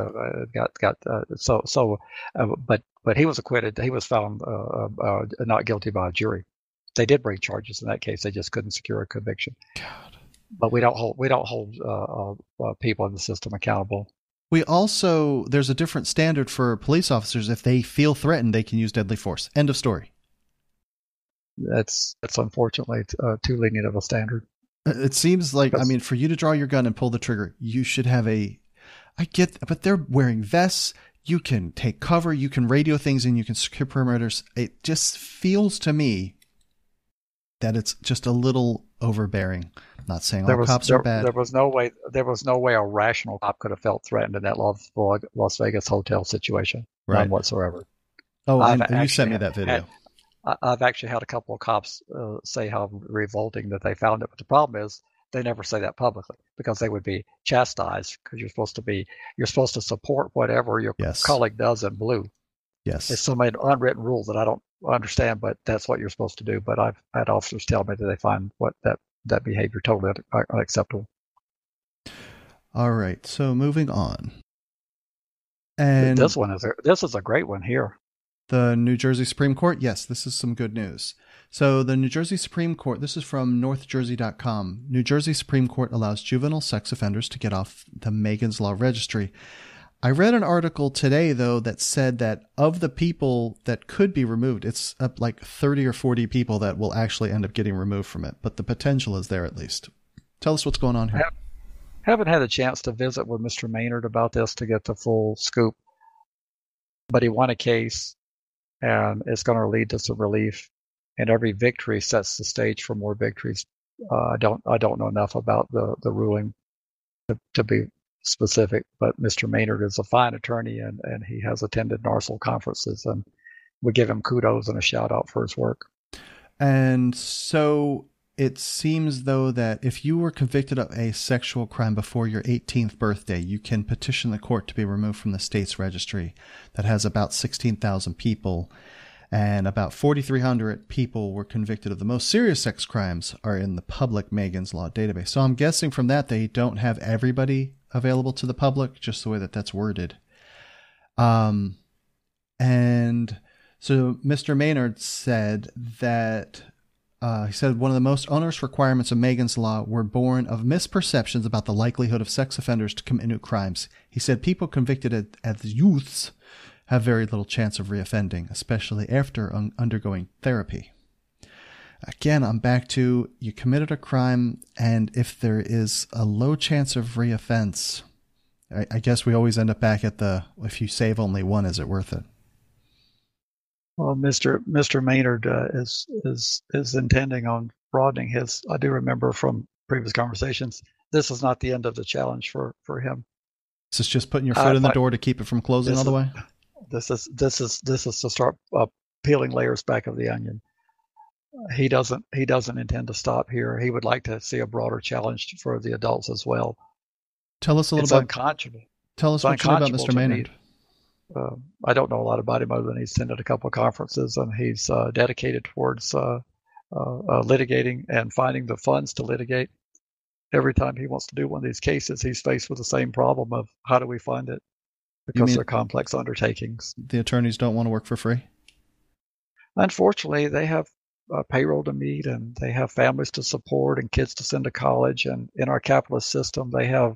But he was acquitted. He was found not guilty by a jury. They did bring charges in that case. They just couldn't secure a conviction. God. But we don't hold people in the system accountable. We also, there's a different standard for police officers. If they feel threatened, they can use deadly force. End of story. That's unfortunately too lenient of a standard. It seems like, I mean, for you to draw your gun and pull the trigger, you should have but they're wearing vests. You can take cover. You can radio things and you can secure perimeters. It just feels to me that it's just a little overbearing. I'm not saying all cops are bad. There was no way a rational cop could have felt threatened in that Las Vegas hotel situation. Right. None whatsoever. Oh, and you sent me that video. I've actually had a couple of cops say how revolting that they found it, but the problem is they never say that publicly because they would be chastised because you're supposed to support whatever your colleague does in blue. Yes, it's some unwritten rule that I don't understand, but that's what you're supposed to do. But I've had officers tell me that they find that behavior totally unacceptable. All right, so moving on, and this is a great one here. The New Jersey Supreme Court. Yes, this is some good news. So the New Jersey Supreme Court, this is from northjersey.com. New Jersey Supreme Court allows juvenile sex offenders to get off the Megan's Law registry. I read an article today, though, that said that of the people that could be removed, it's up like 30 or 40 people that will actually end up getting removed from it. But the potential is there at least. Tell us what's going on here. Haven't had a chance to visit with Mr. Maynard about this to get the full scoop. But he won a case. And it's going to lead to some relief. And every victory sets the stage for more victories. I don't know enough about the ruling to be specific, but Mr. Maynard is a fine attorney and he has attended NARSL conferences, and we give him kudos and a shout out for his work. And so it seems, though, that if you were convicted of a sexual crime before your 18th birthday, you can petition the court to be removed from the state's registry that has about 16,000 people, and about 4,300 people were convicted of the most serious sex crimes are in the public Megan's Law database. So I'm guessing from that they don't have everybody available to the public, just the way that that's worded. And so Mr. Maynard said that he said one of the most onerous requirements of Megan's Law were born of misperceptions about the likelihood of sex offenders to commit new crimes. He said people convicted as youths have very little chance of reoffending, especially after undergoing therapy. Again, I'm back to you committed a crime, and if there is a low chance of reoffense, I guess we always end up back at if you save only one, is it worth it? Well, Mr. Maynard is intending on broadening his. I do remember from previous conversations, this is not the end of the challenge for him. This is just putting your foot in the door to keep it from closing all the way. This is to start peeling layers back of the onion. He doesn't intend to stop here. He would like to see a broader challenge for the adults as well. Tell us a little bit. Tell us what you know about Mr. Maynard. I don't know a lot about him other than he's attended a couple of conferences, and he's dedicated towards litigating and finding the funds to litigate. Every time he wants to do one of these cases, he's faced with the same problem of how do we fund it, because they're complex undertakings. The attorneys don't want to work for free? Unfortunately, they have payroll to meet, and they have families to support and kids to send to college, and in our capitalist system, they have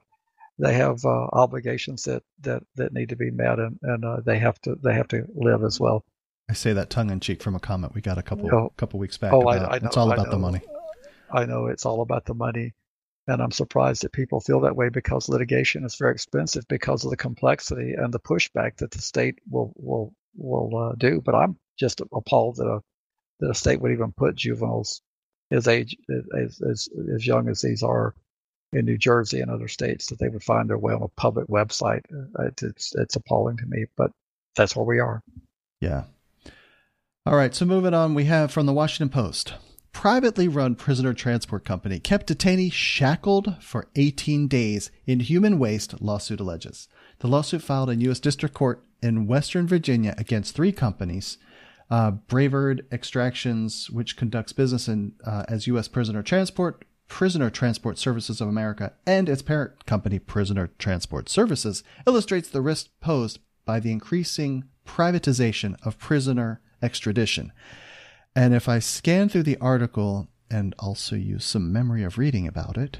obligations that need to be met, and they have to live as well. I say that tongue in cheek from a comment we got a couple weeks back. I about know, it's all about the money. I know it's all about the money. And I'm surprised that people feel that way because litigation is very expensive because of the complexity and the pushback that the state will do. But I'm just appalled that a state would even put juveniles as young as these are in New Jersey and other states, that they would find their way on a public website. It's appalling to me, but that's where we are. Yeah. All right. So moving on, we have from the Washington Post. Privately run prisoner transport company kept detainee shackled for 18 days in human waste, lawsuit alleges. The lawsuit filed in U.S. District Court in Western Virginia against three companies, Bravard Extractions, which conducts business as U.S. Prisoner Transport Services of America, and its parent company, Prisoner Transport Services, illustrates the risk posed by the increasing privatization of prisoner extradition. And if I scan through the article and also use some memory of reading about it,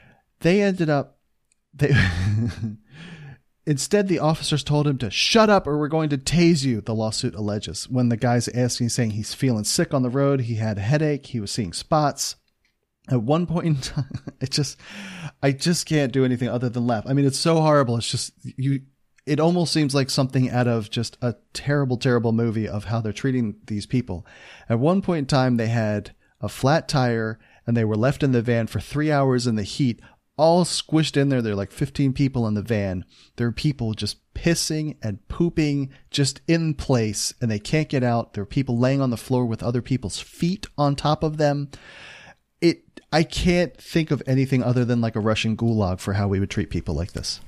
instead the officers told him to shut up or we're going to tase you, the lawsuit alleges. When the guy's asking, saying he's feeling sick on the road, he had a headache, he was seeing spots. At one point in time, I just can't do anything other than laugh. I mean, it's so horrible. It's just it almost seems like something out of just a terrible, terrible movie of how they're treating these people. At one point in time, they had a flat tire and they were left in the van for 3 hours in the heat, all squished in there. There are like 15 people in the van. There are people just pissing and pooping just in place and they can't get out. There are people laying on the floor with other people's feet on top of them. I can't think of anything other than like a Russian gulag for how we would treat people like this.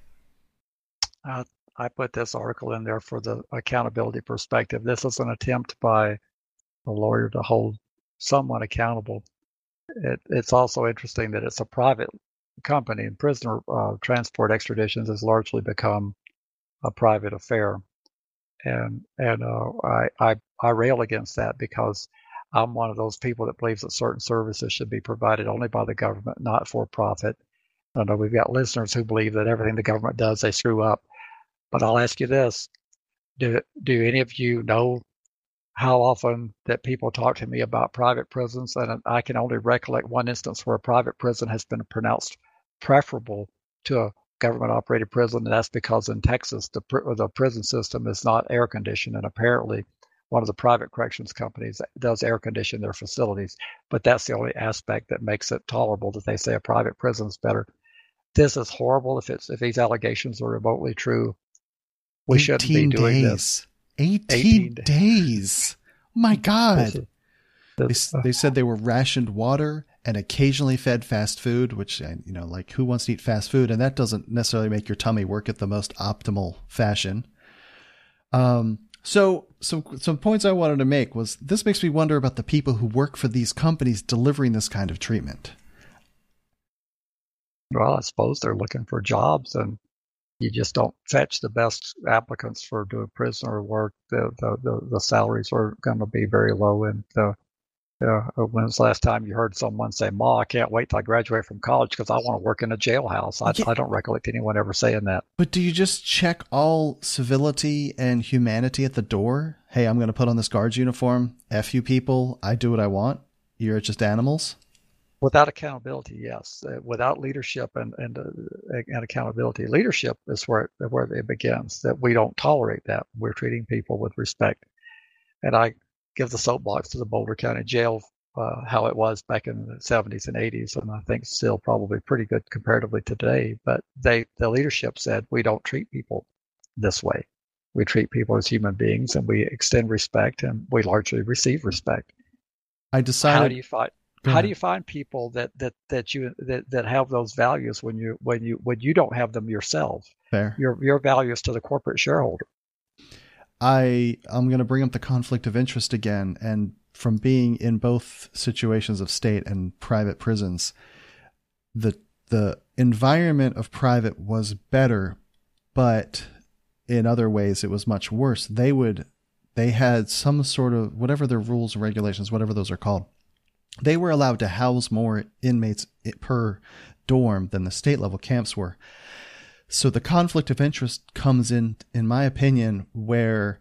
I put this article in there for the accountability perspective. This is an attempt by a lawyer to hold someone accountable. It's also interesting that it's a private company, and prisoner transport extraditions has largely become a private affair. And I rail against that because I'm one of those people that believes that certain services should be provided only by the government, not for profit. I know we've got listeners who believe that everything the government does, they screw up. But I'll ask you this. Do any of you know how often that people talk to me about private prisons? And I can only recollect one instance where a private prison has been pronounced preferable to a government-operated prison, and that's because in Texas, the prison system is not air-conditioned, and apparently one of the private corrections companies does air-condition their facilities. But that's the only aspect that makes it tolerable, that they say a private prison is better. This is horrible if these allegations are remotely true. We shouldn't be doing this. 18 days. Oh my God. They said they were rationed water and occasionally fed fast food, which, like who wants to eat fast food? And that doesn't necessarily make your tummy work at the most optimal fashion. So some points I wanted to make was this makes me wonder about the people who work for these companies delivering this kind of treatment. Well, I suppose they're looking for jobs, and you just don't fetch the best applicants for doing prisoner work. The salaries are going to be very low. And when's the last time you heard someone say, "Ma, I can't wait till I graduate from college because I want to work in a jailhouse"? I don't recollect anyone ever saying that. But do you just check all civility and humanity at the door? Hey, I'm going to put on this guard's uniform. F you people. I do what I want. You're just animals. Without accountability, yes. Without leadership and accountability, leadership is where it begins. That we don't tolerate that. We're treating people with respect. And I give the soapbox to the Boulder County Jail, how it was back in the 70s and 80s, and I think still probably pretty good comparatively today. But the leadership said we don't treat people this way. We treat people as human beings, and we extend respect, and we largely receive respect. I decided. How do you find people that have those values when you don't have them yourself? Fair. Your values to the corporate shareholder. I'm going to bring up the conflict of interest again, and from being in both situations of state and private prisons, the environment of private was better, but in other ways it was much worse. They had some sort of, whatever their rules and regulations, whatever those are called, they were allowed to house more inmates per dorm than the state level camps were. So the conflict of interest comes in my opinion, where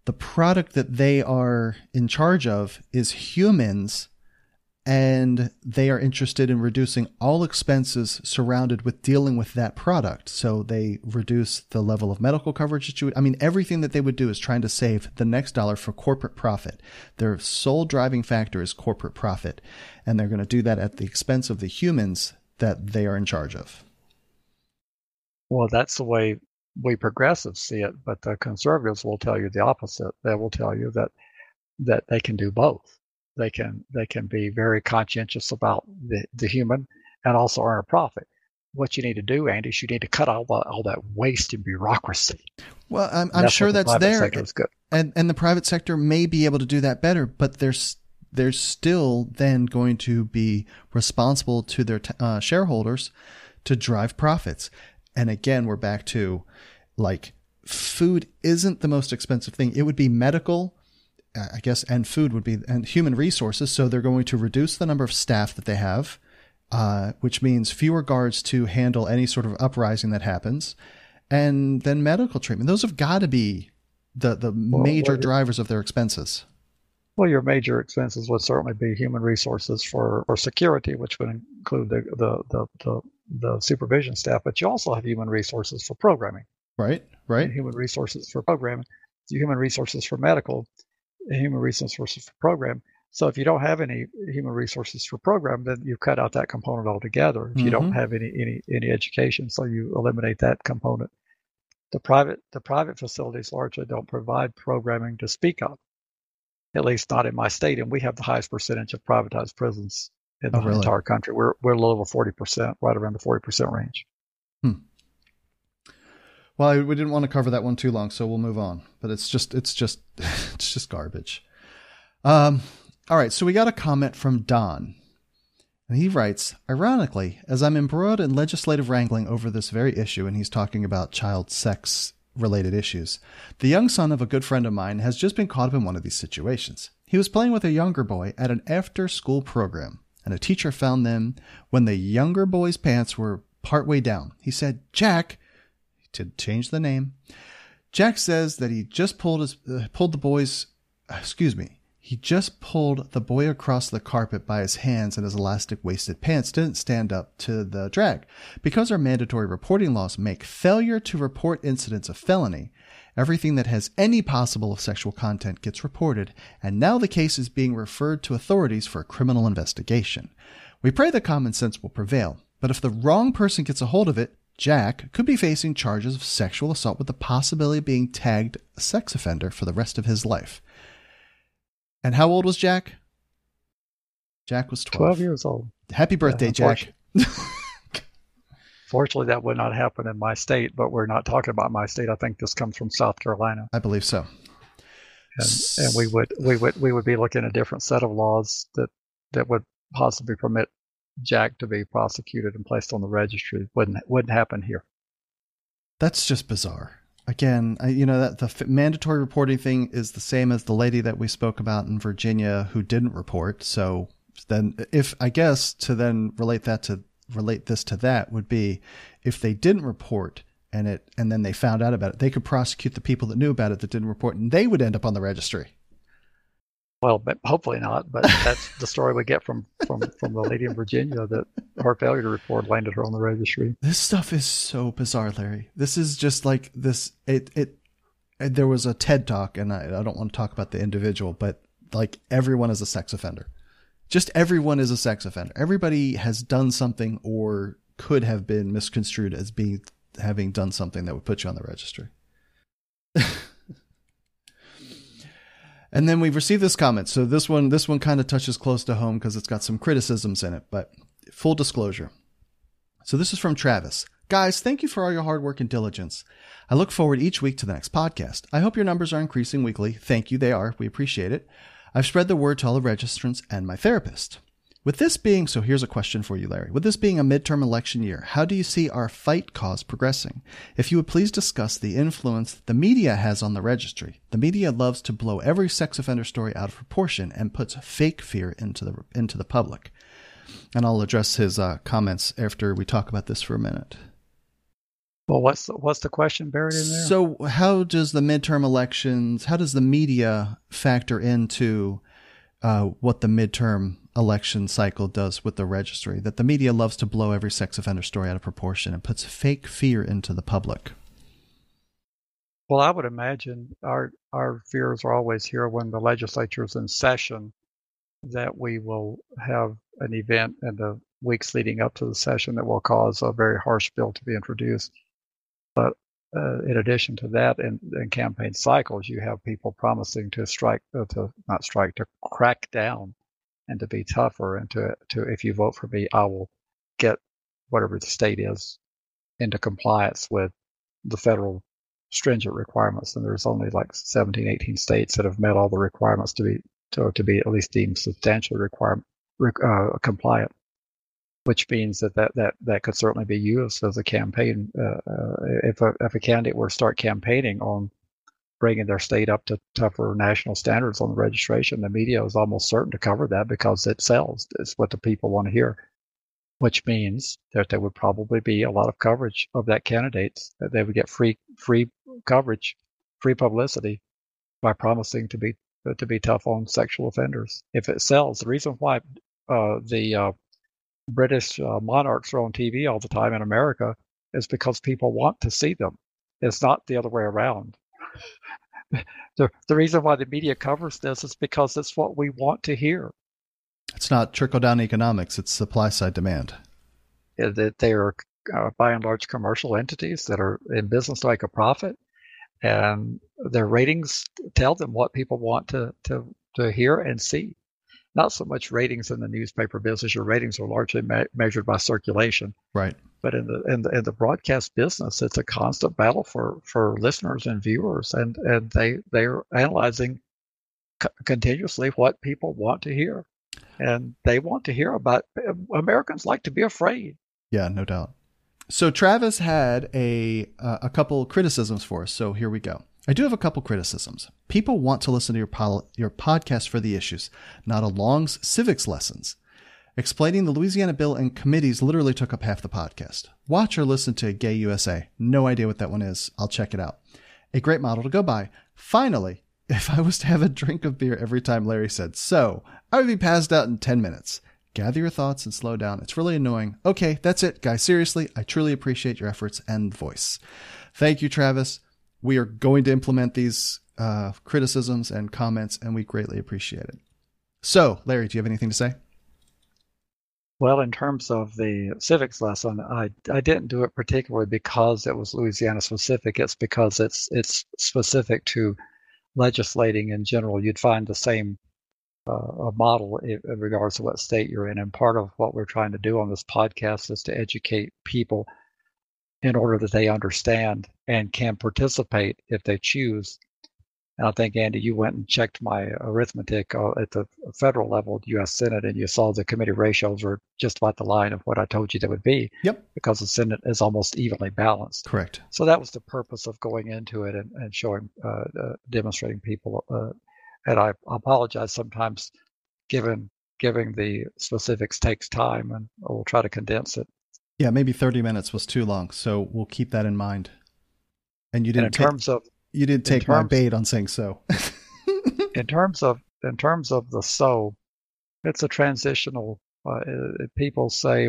The product that they are in charge of is humans, and they are interested in reducing all expenses surrounded with dealing with that product. So they reduce the level of medical coverage that you would, I mean, everything that they would do is trying to save the next dollar for corporate profit. Their sole driving factor is corporate profit, and they're going to do that at the expense of the humans that they are in charge of. Well, that's the way we progressives see it, but the conservatives will tell you the opposite. They will tell you that they can do both. They can be very conscientious about the human and also earn a profit. What you need to do, Andy, is you need to cut all that waste and bureaucracy. Well, I'm sure that's there, good. And the private sector may be able to do that better, but they're still then going to be responsible to their shareholders to drive profits. And again, we're back to, like, food isn't the most expensive thing. It would be medical, I guess, and food would be, and human resources. So they're going to reduce the number of staff that they have, which means fewer guards to handle any sort of uprising that happens. And then medical treatment. Those have got to be the major drivers of their expenses. Well, your major expenses would certainly be human resources for security, which would include the supervision staff, but you also have human resources for programming. Right. And human resources for programming, human resources for medical, human resources for program. So if you don't have any human resources for program, then you cut out that component altogether. If you don't have any education, so you eliminate that component. The private facilities largely don't provide programming to speak of, at least not in my state, and we have the highest percentage of privatized prisons in the entire country. We're a little over 40%, right around the 40% range. Well, we didn't want to cover that one too long, so we'll move on. But it's just garbage. All right, so we got a comment from Don. And he writes, ironically, as I'm embroiled in legislative wrangling over this very issue, and he's talking about child sex related issues, the young son of a good friend of mine has just been caught up in one of these situations. He was playing with a younger boy at an after-school program, and a teacher found them when the younger boy's pants were partway down. He said, Jack, to change the name, Jack says that he just pulled the boy across the carpet by his hands, and his elastic-waisted pants didn't stand up to the drag. Because our mandatory reporting laws make failure to report incidents a felony, everything that has any possible sexual content gets reported, and now the case is being referred to authorities for a criminal investigation. We pray that common sense will prevail, but if the wrong person gets a hold of it, Jack could be facing charges of sexual assault with the possibility of being tagged a sex offender for the rest of his life. And how old was Jack? Jack was 12 years old. Happy birthday, Jack. Fortunately, that would not happen in my state, but we're not talking about my state. I think this comes from South Carolina. I believe so. And we would be looking at a different set of laws that would possibly permit Jack to be prosecuted and placed on the registry. Wouldn't happen here. That's just bizarre. Again, that the mandatory reporting thing is the same as the lady that we spoke about in Virginia who didn't report. So then, if I guess to then relate this to that would be, if they didn't report and then they found out about it, they could prosecute the people that knew about it that didn't report, and they would end up on the registry. Well, but hopefully not. But that's the story we get from the lady in Virginia, that her failure to report landed her on the registry. This stuff is so bizarre, Larry. This is just like this. There was a TED talk, and I don't want to talk about the individual, but like everyone is a sex offender. Just everyone is a sex offender. Everybody has done something or could have been misconstrued as having done something that would put you on the registry. And then we've received this comment. So this one kind of touches close to home because it's got some criticisms in it, but full disclosure. So this is from Travis. Guys, thank you for all your hard work and diligence. I look forward each week to the next podcast. I hope your numbers are increasing weekly. Thank you. They are. We appreciate it. I've spread the word to all the registrants and my therapist. So here's a question for you, Larry. With this being a midterm election year, how do you see our fight cause progressing? If you would please discuss the influence the media has on the registry. The media loves to blow every sex offender story out of proportion and puts fake fear into the public. And I'll address his comments after we talk about this for a minute. Well, what's the question buried in there? So how does the midterm elections, how does the media factor into what the midterm election cycle does with the registry? That the media loves to blow every sex offender story out of proportion and puts fake fear into the public. Well, I would imagine our fears are always here when the legislature is in session, that we will have an event in the weeks leading up to the session that will cause a very harsh bill to be introduced. But in addition to that, in campaign cycles, you have people promising to crack down and to be tougher, and to if you vote for me, I will get whatever the state is into compliance with the federal stringent requirements. And there's only like 17, 18 states that have met all the requirements to be at least deemed substantially compliant, which means that could certainly be used as a campaign. If a candidate were to start campaigning on bringing their state up to tougher national standards on the registration, the media is almost certain to cover that because it sells. It's what the people want to hear, which means that there would probably be a lot of coverage of that candidate. That they would get free coverage, free publicity by promising to be tough on sexual offenders. If it sells, the reason why the British monarchs are on TV all the time in America is because people want to see them. It's not the other way around. The reason why the media covers this is because it's what we want to hear. It's not trickle-down economics. It's supply-side demand. That they are, by and large, commercial entities that are in business to make a profit, and their ratings tell them what people want to hear and see. Not so much ratings in the newspaper business. Your ratings are largely measured by circulation. Right. But in the broadcast business, it's a constant battle for listeners and viewers, and they're analyzing continuously what people want to hear, and they want to hear about. Americans like to be afraid. Yeah, no doubt. So Travis had a couple criticisms for us. So here we go. I do have a couple criticisms. People want to listen to your podcast for the issues, not a long civics lessons. Explaining the Louisiana bill and committees literally took up half the podcast. Watch or listen to Gay USA. No idea what that one is. I'll check it out. A great model to go by. Finally, if I was to have a drink of beer every time Larry said so, I would be passed out in 10 minutes. Gather your thoughts and slow down. It's really annoying. Okay, that's it, guys. Seriously, I truly appreciate your efforts and voice. Thank you, Travis. We are going to implement these criticisms and comments, and we greatly appreciate it. So, Larry, do you have anything to say? Well, in terms of the civics lesson, I didn't do it particularly because it was Louisiana specific. It's because it's specific to legislating in general. You'd find the same model in regards to what state you're in. And part of what we're trying to do on this podcast is to educate people in order that they understand and can participate if they choose. And I think, Andy, you went and checked my arithmetic at the federal level of the U.S. Senate, and you saw the committee ratios are just about the line of what I told you they would be. Yep. Because the Senate is almost evenly balanced. Correct. So that was the purpose of going into it and showing, demonstrating people. And I apologize sometimes, giving the specifics takes time, and we'll try to condense it. Yeah, maybe 30 minutes was too long, so we'll keep that in mind. And you didn't take my bait on saying so. in terms of the so, it's a transitional. People say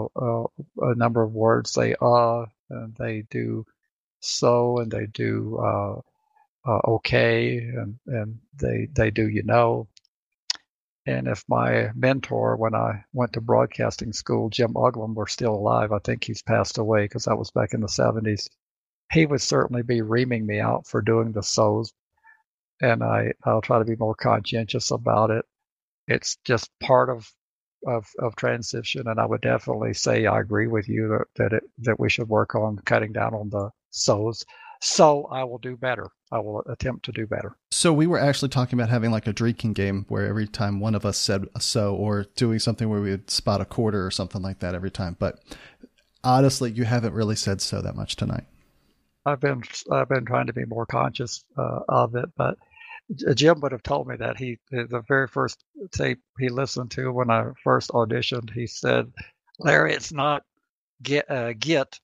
a number of words. They and they do so, and they do okay, and they do And if my mentor, when I went to broadcasting school, Jim Uglum, were still alive, I think he's passed away because that was back in the 70s, he would certainly be reaming me out for doing the so's. And I'll try to be more conscientious about it. It's just part of transition. And I would definitely say I agree with you that we should work on cutting down on the so's. So I will do better. I will attempt to do better. So we were actually talking about having like a drinking game where every time one of us said a so, or doing something where we would spot a quarter or something like that every time. But honestly, you haven't really said so that much tonight. I've been trying to be more conscious of it, but Jim would have told me that the very first tape he listened to when I first auditioned, he said, "Larry, it's not get,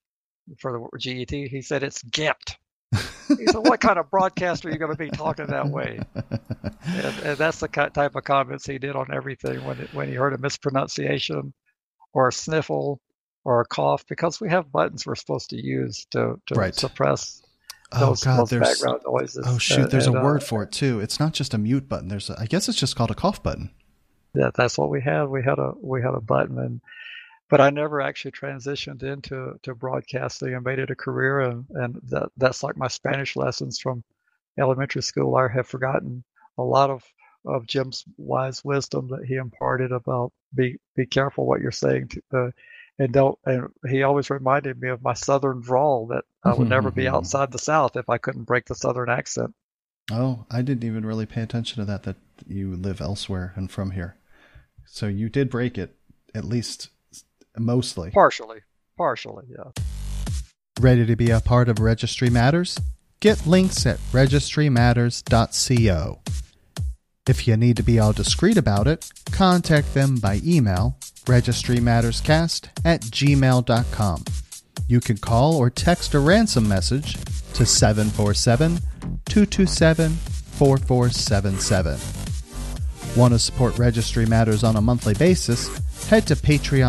for the GET. He said it's GET. He said, what kind of broadcaster are you going to be talking that way? And that's the type of comments he did on everything when he heard a mispronunciation or a sniffle or a cough, because we have buttons we're supposed to use to Right. suppress Oh God, those background noises. Oh shoot, there's a word for it too. It's not just a mute button. I guess it's just called a cough button. Yeah, that's what we had. We had a button, but I never actually transitioned into broadcasting and made it a career. And that's like my Spanish lessons from elementary school. I have forgotten a lot of Jim's wise wisdom that he imparted about be careful what you're saying and he always reminded me of my Southern drawl, that I would never be outside the South if I couldn't break the Southern accent. Oh, I didn't even really pay attention to that you live elsewhere and from here. So you did break it, at least mostly. Partially, yeah. Ready to be a part of Registry Matters? Get links at registrymatters.co. If you need to be all discreet about it, contact them by email, registrymatterscast@gmail.com. You can call or text a ransom message to 747-227-4477. Want to support Registry Matters on a monthly basis? Head to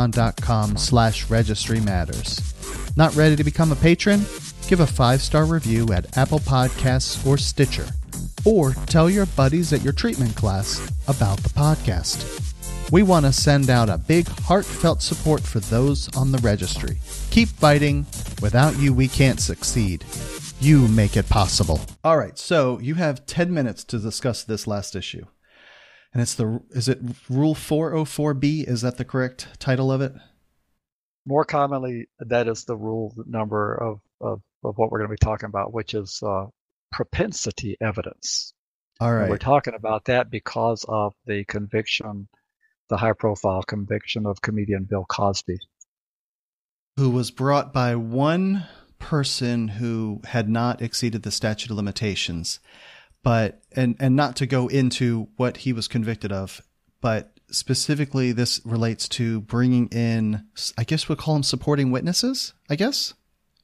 patreon.com/registrymatters. Not ready to become a patron? Give a 5-star review at Apple Podcasts or Stitcher. Or tell your buddies at your treatment class about the podcast. We want to send out a big heartfelt support for those on the registry. Keep fighting. Without you, we can't succeed. You make it possible. All right, so you have 10 minutes to discuss this last issue. And is it Rule 404B? Is that the correct title of it? More commonly, that is the rule number of what we're going to be talking about, which is propensity evidence. All right. And we're talking about that because of the conviction, the high-profile conviction of comedian Bill Cosby, who was brought by one person who had not exceeded the statute of limitations. But and not to go into what he was convicted of, but specifically this relates to bringing in, I guess we'll call them supporting witnesses, I guess?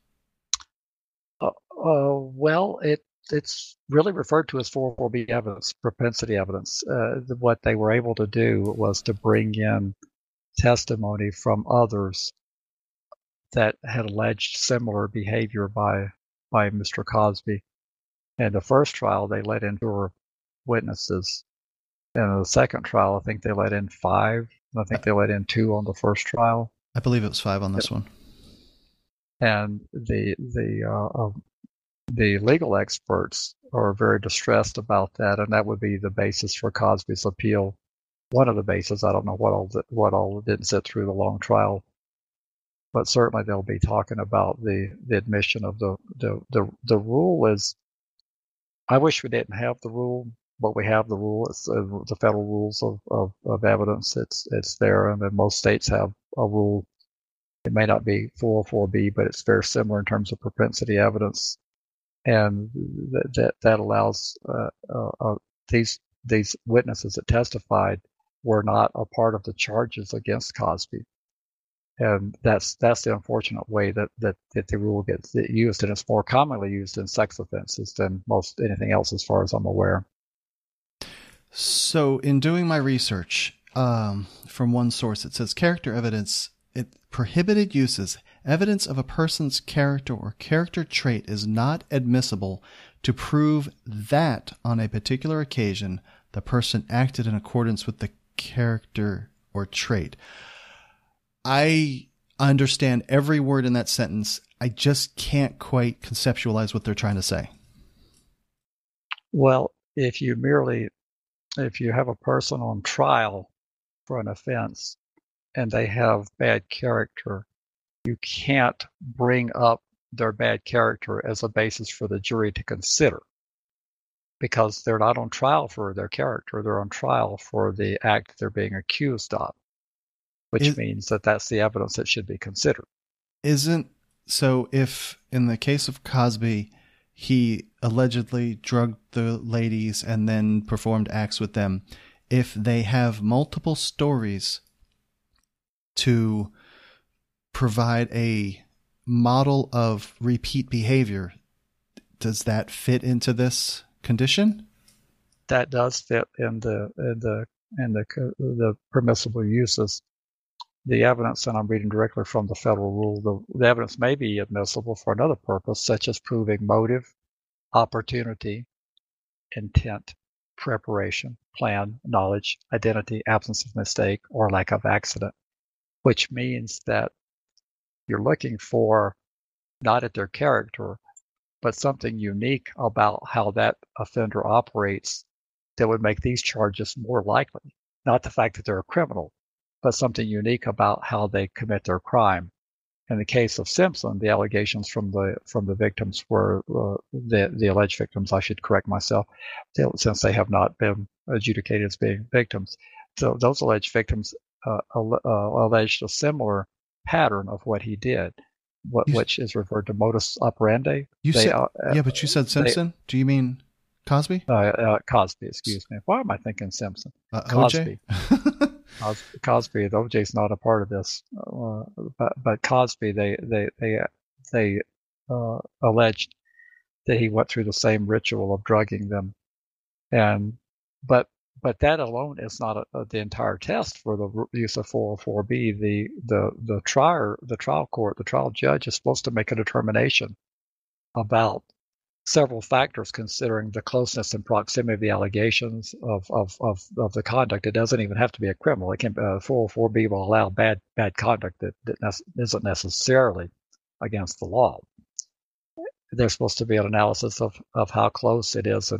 Well, it's really referred to as 404B evidence, propensity evidence. What they were able to do was to bring in testimony from others that had alleged similar behavior by Mr. Cosby. In the first trial, they let in 4 witnesses. In the second trial, I think they let in 5. I think they let in 2 on the first trial. I believe it was 5 on this one. And the legal experts are very distressed about that, and that would be the basis for Cosby's appeal. One of the bases. I don't know what all didn't sit through the long trial, but certainly they'll be talking about the admission of the rule is. I wish we didn't have the rule, but we have the rule. It's the federal rules of evidence. It's there, and then most states have a rule. It may not be 404B, but it's very similar in terms of propensity evidence, and that allows these witnesses that testified were not a part of the charges against Cosby, and that's the unfortunate way that the rule gets used, and it's more commonly used in sex offenses than most anything else, as far as I'm aware. So, in doing my research, from one source, it says character evidence. Prohibited uses. Evidence of a person's character or character trait is not admissible to prove that on a particular occasion the person acted in accordance with the character or trait. I understand every word in that sentence. I just can't quite conceptualize what they're trying to say. Well, if you have a person on trial for an offense and they have bad character, you can't bring up their bad character as a basis for the jury to consider, because they're not on trial for their character. They're on trial for the act they're being accused of, which means that that's the evidence that should be considered. So if in the case of Cosby, he allegedly drugged the ladies and then performed acts with them, if they have multiple stories to provide a model of repeat behavior, does that fit into this condition? That does fit in the permissible uses. The evidence, and I'm reading directly from the federal rule, the evidence may be admissible for another purpose, such as proving motive, opportunity, intent, preparation, plan, knowledge, identity, absence of mistake, or lack of accident, which means that you're looking for not at their character, but something unique about how that offender operates that would make these charges more likely. Not the fact that they're a criminal, but something unique about how they commit their crime. In the case of Simpson, the allegations from the victims were the alleged victims. I should correct myself, since they have not been adjudicated as being victims. So those alleged victims alleged a similar pattern of what he did, which is referred to modus operandi. But you said Simpson. Do you mean Cosby? Cosby, excuse me. Why am I thinking Simpson? Cosby. Cosby. The OJ's not a part of this, but Cosby. They alleged that he went through the same ritual of drugging them, but that alone is not the entire test for the use of 404B. The trial court, the trial judge is supposed to make a determination about several factors considering the closeness and proximity of the allegations of the conduct. It doesn't even have to be a criminal. It can 404B will allow bad conduct that isn't necessarily against the law. There's supposed to be an analysis of how close it is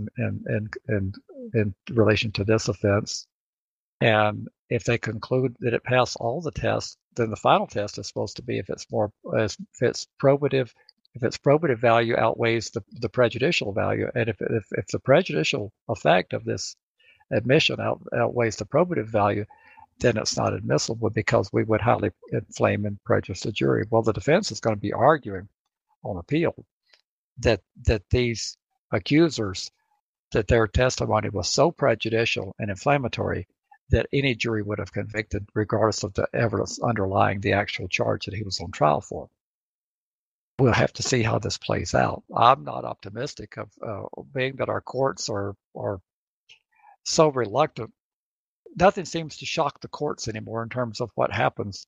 in relation to this offense. And if they conclude that it passed all the tests, then the final test is supposed to be if it's probative. If its probative value outweighs the prejudicial value, and if the prejudicial effect of this admission outweighs the probative value, then it's not admissible because we would highly inflame and prejudice the jury. Well, the defense is going to be arguing on appeal that these accusers, that their testimony was so prejudicial and inflammatory that any jury would have convicted regardless of the evidence underlying the actual charge that he was on trial for. We'll have to see how this plays out. I'm not optimistic of being that our courts are so reluctant. Nothing seems to shock the courts anymore in terms of what happens.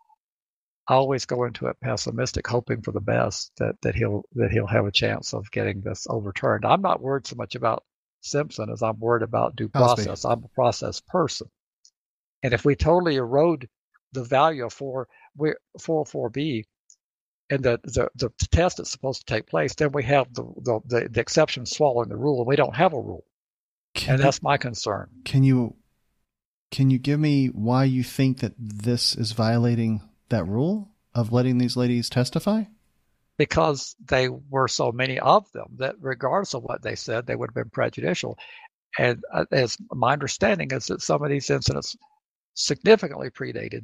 I always go into it pessimistic, hoping for the best, that he'll have a chance of getting this overturned. I'm not worried so much about Simpson as I'm worried about due process. I'm a process person, and if we totally erode the value of 404B. And the test that's supposed to take place, then we have the exception swallowing the rule, and we don't have a rule. That's my concern. Can you give me why you think that this is violating that rule of letting these ladies testify? Because they were so many of them that regardless of what they said, they would have been prejudicial. And as my understanding is that some of these incidents significantly predated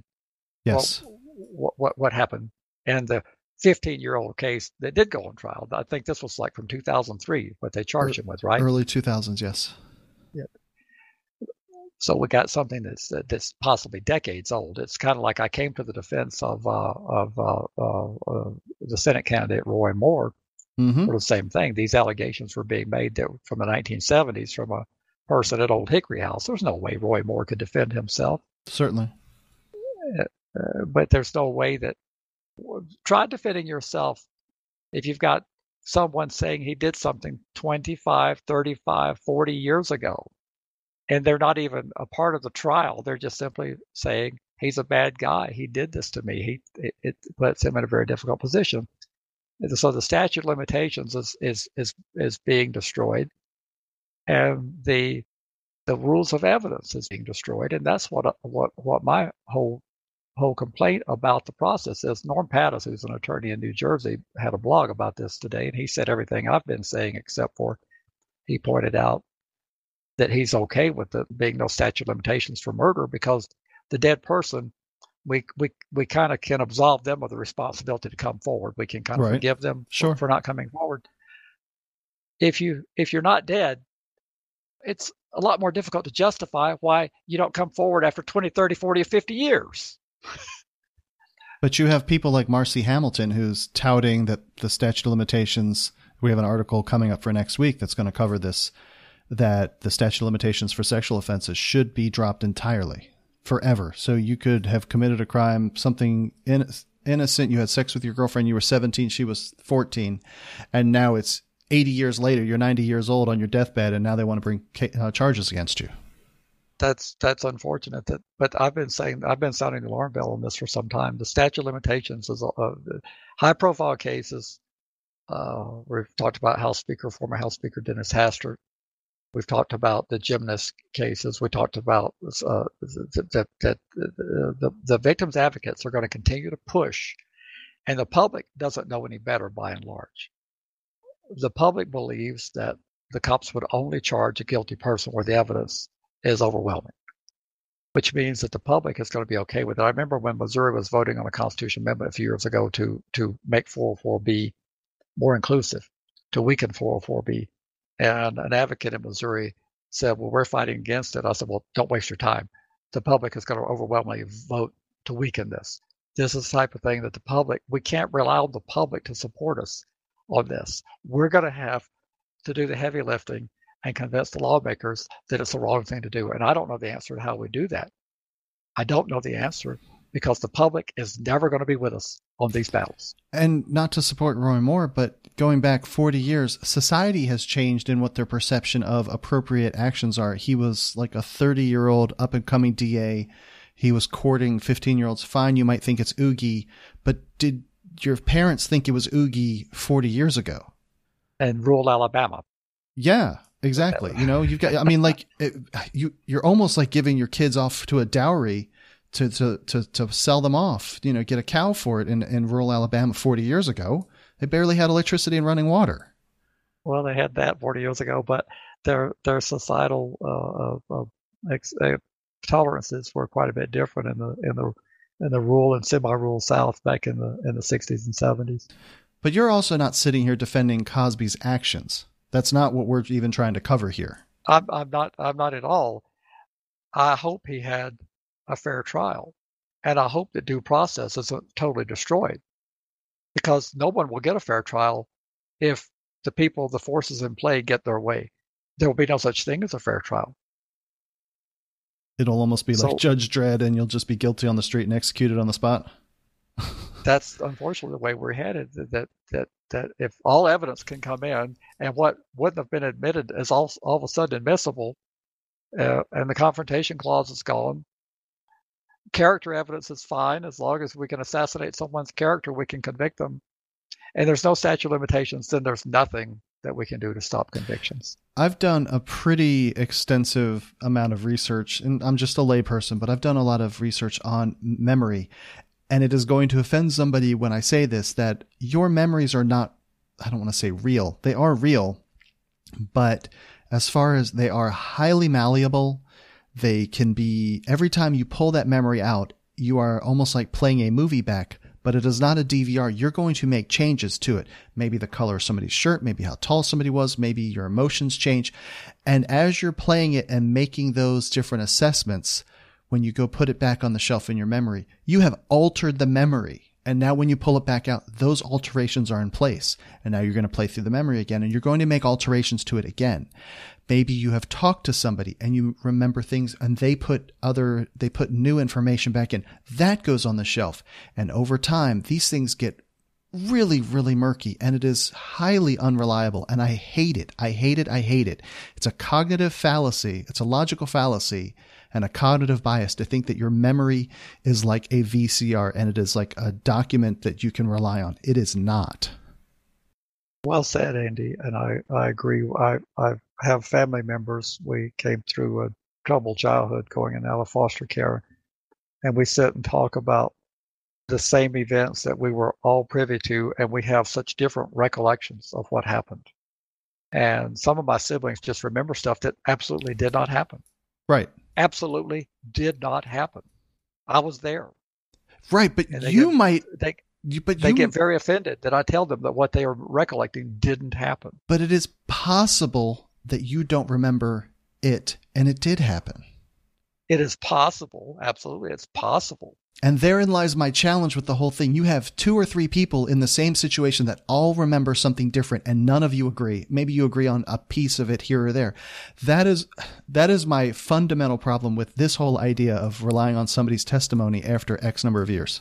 what happened. And the 15-year-old case that did go on trial. I think this was like from 2003, what they charged him with, right? Early 2000s, yes. Yeah. So we got something that's possibly decades old. It's kind of like I came to the defense of the Senate candidate Roy Moore for the same thing. These allegations were being made that from the 1970s from a person at Old Hickory House. There's no way Roy Moore could defend himself. Certainly. But there's no way that. Try defending yourself if you've got someone saying he did something 25, 35, 40 years ago, and they're not even a part of the trial. They're just simply saying he's a bad guy. He did this to me. It puts him in a very difficult position. So the statute of limitations is being destroyed, and the rules of evidence is being destroyed, and that's what my whole complaint about the process is. Norm Pattis, who's an attorney in New Jersey, had a blog about this today, and he said everything I've been saying except for he pointed out that he's okay with there being no statute of limitations for murder because the dead person, we kind of can absolve them of the responsibility to come forward. We can kind of forgive them for not coming forward. If you're not dead, it's a lot more difficult to justify why you don't come forward after 20, 30, 40, or 50 years. But you have people like Marcy Hamilton who's touting that the statute of limitations, we have an article coming up for next week that's going to cover this, that the statute of limitations for sexual offenses should be dropped entirely, forever. So you could have committed a crime, something innocent, you had sex with your girlfriend, you were 17, she was 14, and now it's 80 years later, you're 90 years old on your deathbed, and now they want to bring charges against you. That's unfortunate. But I've been sounding the alarm bell on this for some time. The statute of limitations is high-profile cases. We've talked about former House Speaker Dennis Hastert. We've talked about the gymnast cases. We talked about that the victims' advocates are going to continue to push, and the public doesn't know any better by and large. The public believes that the cops would only charge a guilty person where the evidence is overwhelming, which means that the public is going to be okay with it. I remember when Missouri was voting on a constitutional amendment a few years ago to make 404B more inclusive, to weaken 404B. And an advocate in Missouri said, well, we're fighting against it. I said, well, don't waste your time. The public is going to overwhelmingly vote to weaken this. This is the type of thing that we can't rely on the public to support us on this. We're going to have to do the heavy lifting and convince the lawmakers that it's the wrong thing to do. And I don't know the answer to how we do that. I don't know the answer because the public is never going to be with us on these battles. And not to support Roy Moore, but going back 40 years, society has changed in what their perception of appropriate actions are. He was like a 30-year-old up-and-coming DA. He was courting 15-year-olds. Fine, you might think it's oogie, but did your parents think it was oogie 40 years ago? In rural Alabama. Yeah. Exactly. You know, you've got, I mean, like you're almost like giving your kids off to a dowry to sell them off, you know, get a cow for it in rural Alabama 40 years ago. They barely had electricity and running water. Well, they had that 40 years ago, but their societal tolerances were quite a bit different in the rural and semi-rural South back in the 60s and 70s. But you're also not sitting here defending Cosby's actions. That's not what we're even trying to cover here. I'm not at all. I hope he had a fair trial, and I hope that due process isn't totally destroyed, because no one will get a fair trial if the forces in play get their way. There will be no such thing as a fair trial. It'll almost be like Judge Dredd, and you'll just be guilty on the street and executed on the spot. That's unfortunately the way we're headed. That if all evidence can come in, and what wouldn't have been admitted is all of a sudden admissible, and the confrontation clause is gone. Character evidence is fine as long as we can assassinate someone's character, we can convict them. And there's no statute of limitations, then there's nothing that we can do to stop convictions. I've done a pretty extensive amount of research, and I'm just a layperson, but I've done a lot of research on memory. And it is going to offend somebody when I say this, that your memories are not, I don't want to say real. They are real, but as far as they are highly malleable, they can be, every time you pull that memory out, you are almost like playing a movie back, but it is not a DVR. You're going to make changes to it. Maybe the color of somebody's shirt, maybe how tall somebody was, maybe your emotions change. And as you're playing it and making those different assessments, when you go put it back on the shelf in your memory, you have altered the memory. And now when you pull it back out, those alterations are in place. And now you're going to play through the memory again, and you're going to make alterations to it again. Maybe you have talked to somebody and you remember things, and they put new information back in. That goes on the shelf. And over time, these things get really, really murky, and it is highly unreliable. And I hate it. I hate it. I hate it. It's a cognitive fallacy. It's a logical fallacy and a cognitive bias to think that your memory is like a VCR and it is like a document that you can rely on. It is not. Well said, Andy. And I agree. I have family members. We came through a troubled childhood going in and out of foster care. And we sit and talk about the same events that we were all privy to, and we have such different recollections of what happened. And some of my siblings just remember stuff that absolutely did not happen. Right. Absolutely did not happen. I was there. Right, but they get very offended that I tell them that what they are recollecting didn't happen. But it is possible that you don't remember it, and it did happen. It is possible. Absolutely, it's possible. And therein lies my challenge with the whole thing. You have 2 or 3 people in the same situation that all remember something different, and none of you agree. Maybe you agree on a piece of it here or there. That is my fundamental problem with this whole idea of relying on somebody's testimony after X number of years.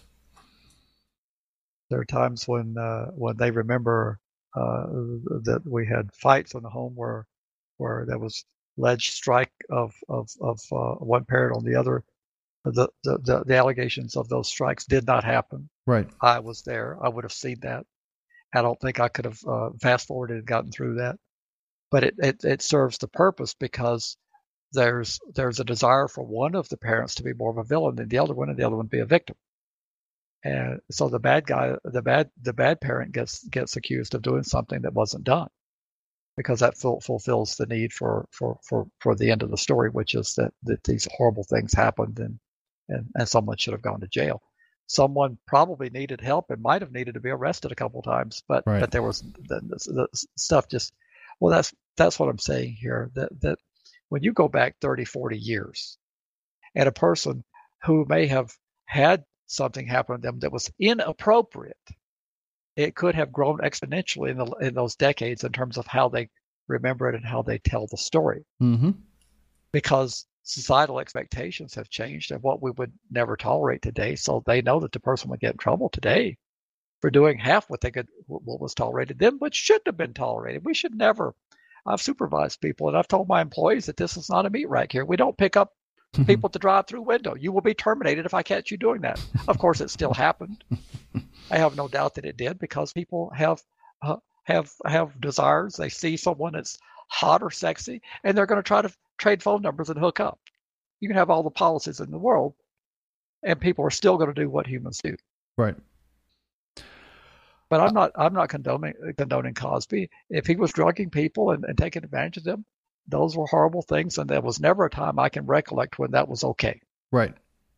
There are times when they remember that we had fights in the home where there was alleged strike of one parent on the other. The allegations of those strikes did not happen. Right. I was there. I would have seen that. I don't think I could have fast forwarded and gotten through that. But it serves the purpose because there's a desire for one of the parents to be more of a villain than the other one, and the other one be a victim. And so the bad guy, the bad parent gets accused of doing something that wasn't done, because that fulfills the need for the end of the story, which is that these horrible things happened and someone should have gone to jail. Someone probably needed help and might have needed to be arrested a couple of times, but there was the stuff just, well, that's what I'm saying here, that when you go back 30, 40 years and a person who may have had something happen to them that was inappropriate, it could have grown exponentially in those decades in terms of how they remember it and how they tell the story. Mm-hmm. Because societal expectations have changed and what we would never tolerate today. So they know that the person would get in trouble today for doing half what was tolerated then, but shouldn't have been tolerated. We should never. I've supervised people and I've told my employees that this is not a meat rack here. We don't pick up people at the drive-through window. You will be terminated if I catch you doing that. Of course, it still happened. I have no doubt that it did, because people have desires. They see someone that's hot or sexy, and they're going to try to trade phone numbers and hook up. You can have all the policies in the world, and people are still going to do what humans do. Right. But I'm not condoning Cosby. If he was drugging people and taking advantage of them, those were horrible things, and there was never a time I can recollect when that was okay. Right.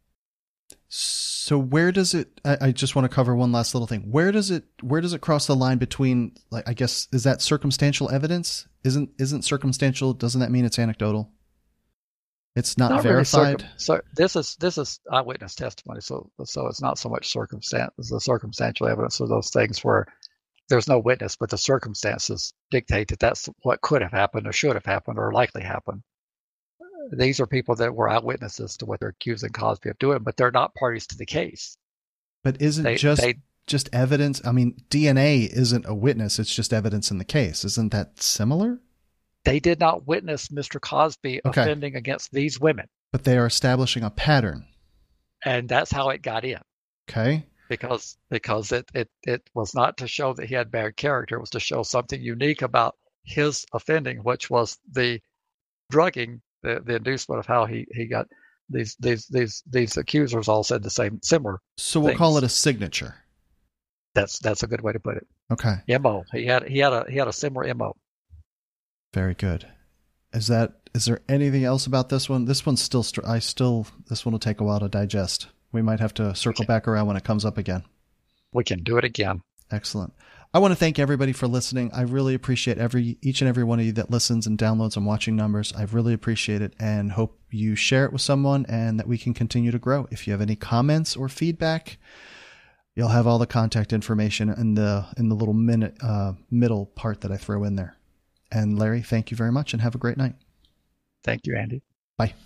So where does it, I just want to cover one last little thing. Where does it cross the line between, like, I guess, is that circumstantial evidence? Isn't circumstantial, doesn't that mean it's anecdotal? It's not verified? Really so this is eyewitness testimony. So it's not so much the circumstantial evidence of those things where there's no witness, but the circumstances dictate that that's what could have happened or should have happened or likely happened. These are people that were eyewitnesses to what they're accusing Cosby of doing, but they're not parties to the case. But isn't just evidence? I mean, DNA isn't a witness. It's just evidence in the case. Isn't that similar? They did not witness Mr. Cosby offending against these women. But they are establishing a pattern. And that's how it got in. Okay. Because it was not to show that he had bad character. It was to show something unique about his offending, which was the drugging, the inducement of how he got these accusers all said the same similar. So we'll call it a signature. That's a good way to put it. Okay. MO. He had a similar MO. Very good. Is there anything else about this one? This one's still this one will take a while to digest. We might have to circle back around when it comes up again. We can do it again. Excellent. I want to thank everybody for listening. I really appreciate each and every one of you that listens and downloads and watching numbers. I really appreciate it and hope you share it with someone and that we can continue to grow. If you have any comments or feedback, you'll have all the contact information in the little middle part that I throw in there. And Larry, thank you very much and have a great night. Thank you, Andy. Bye.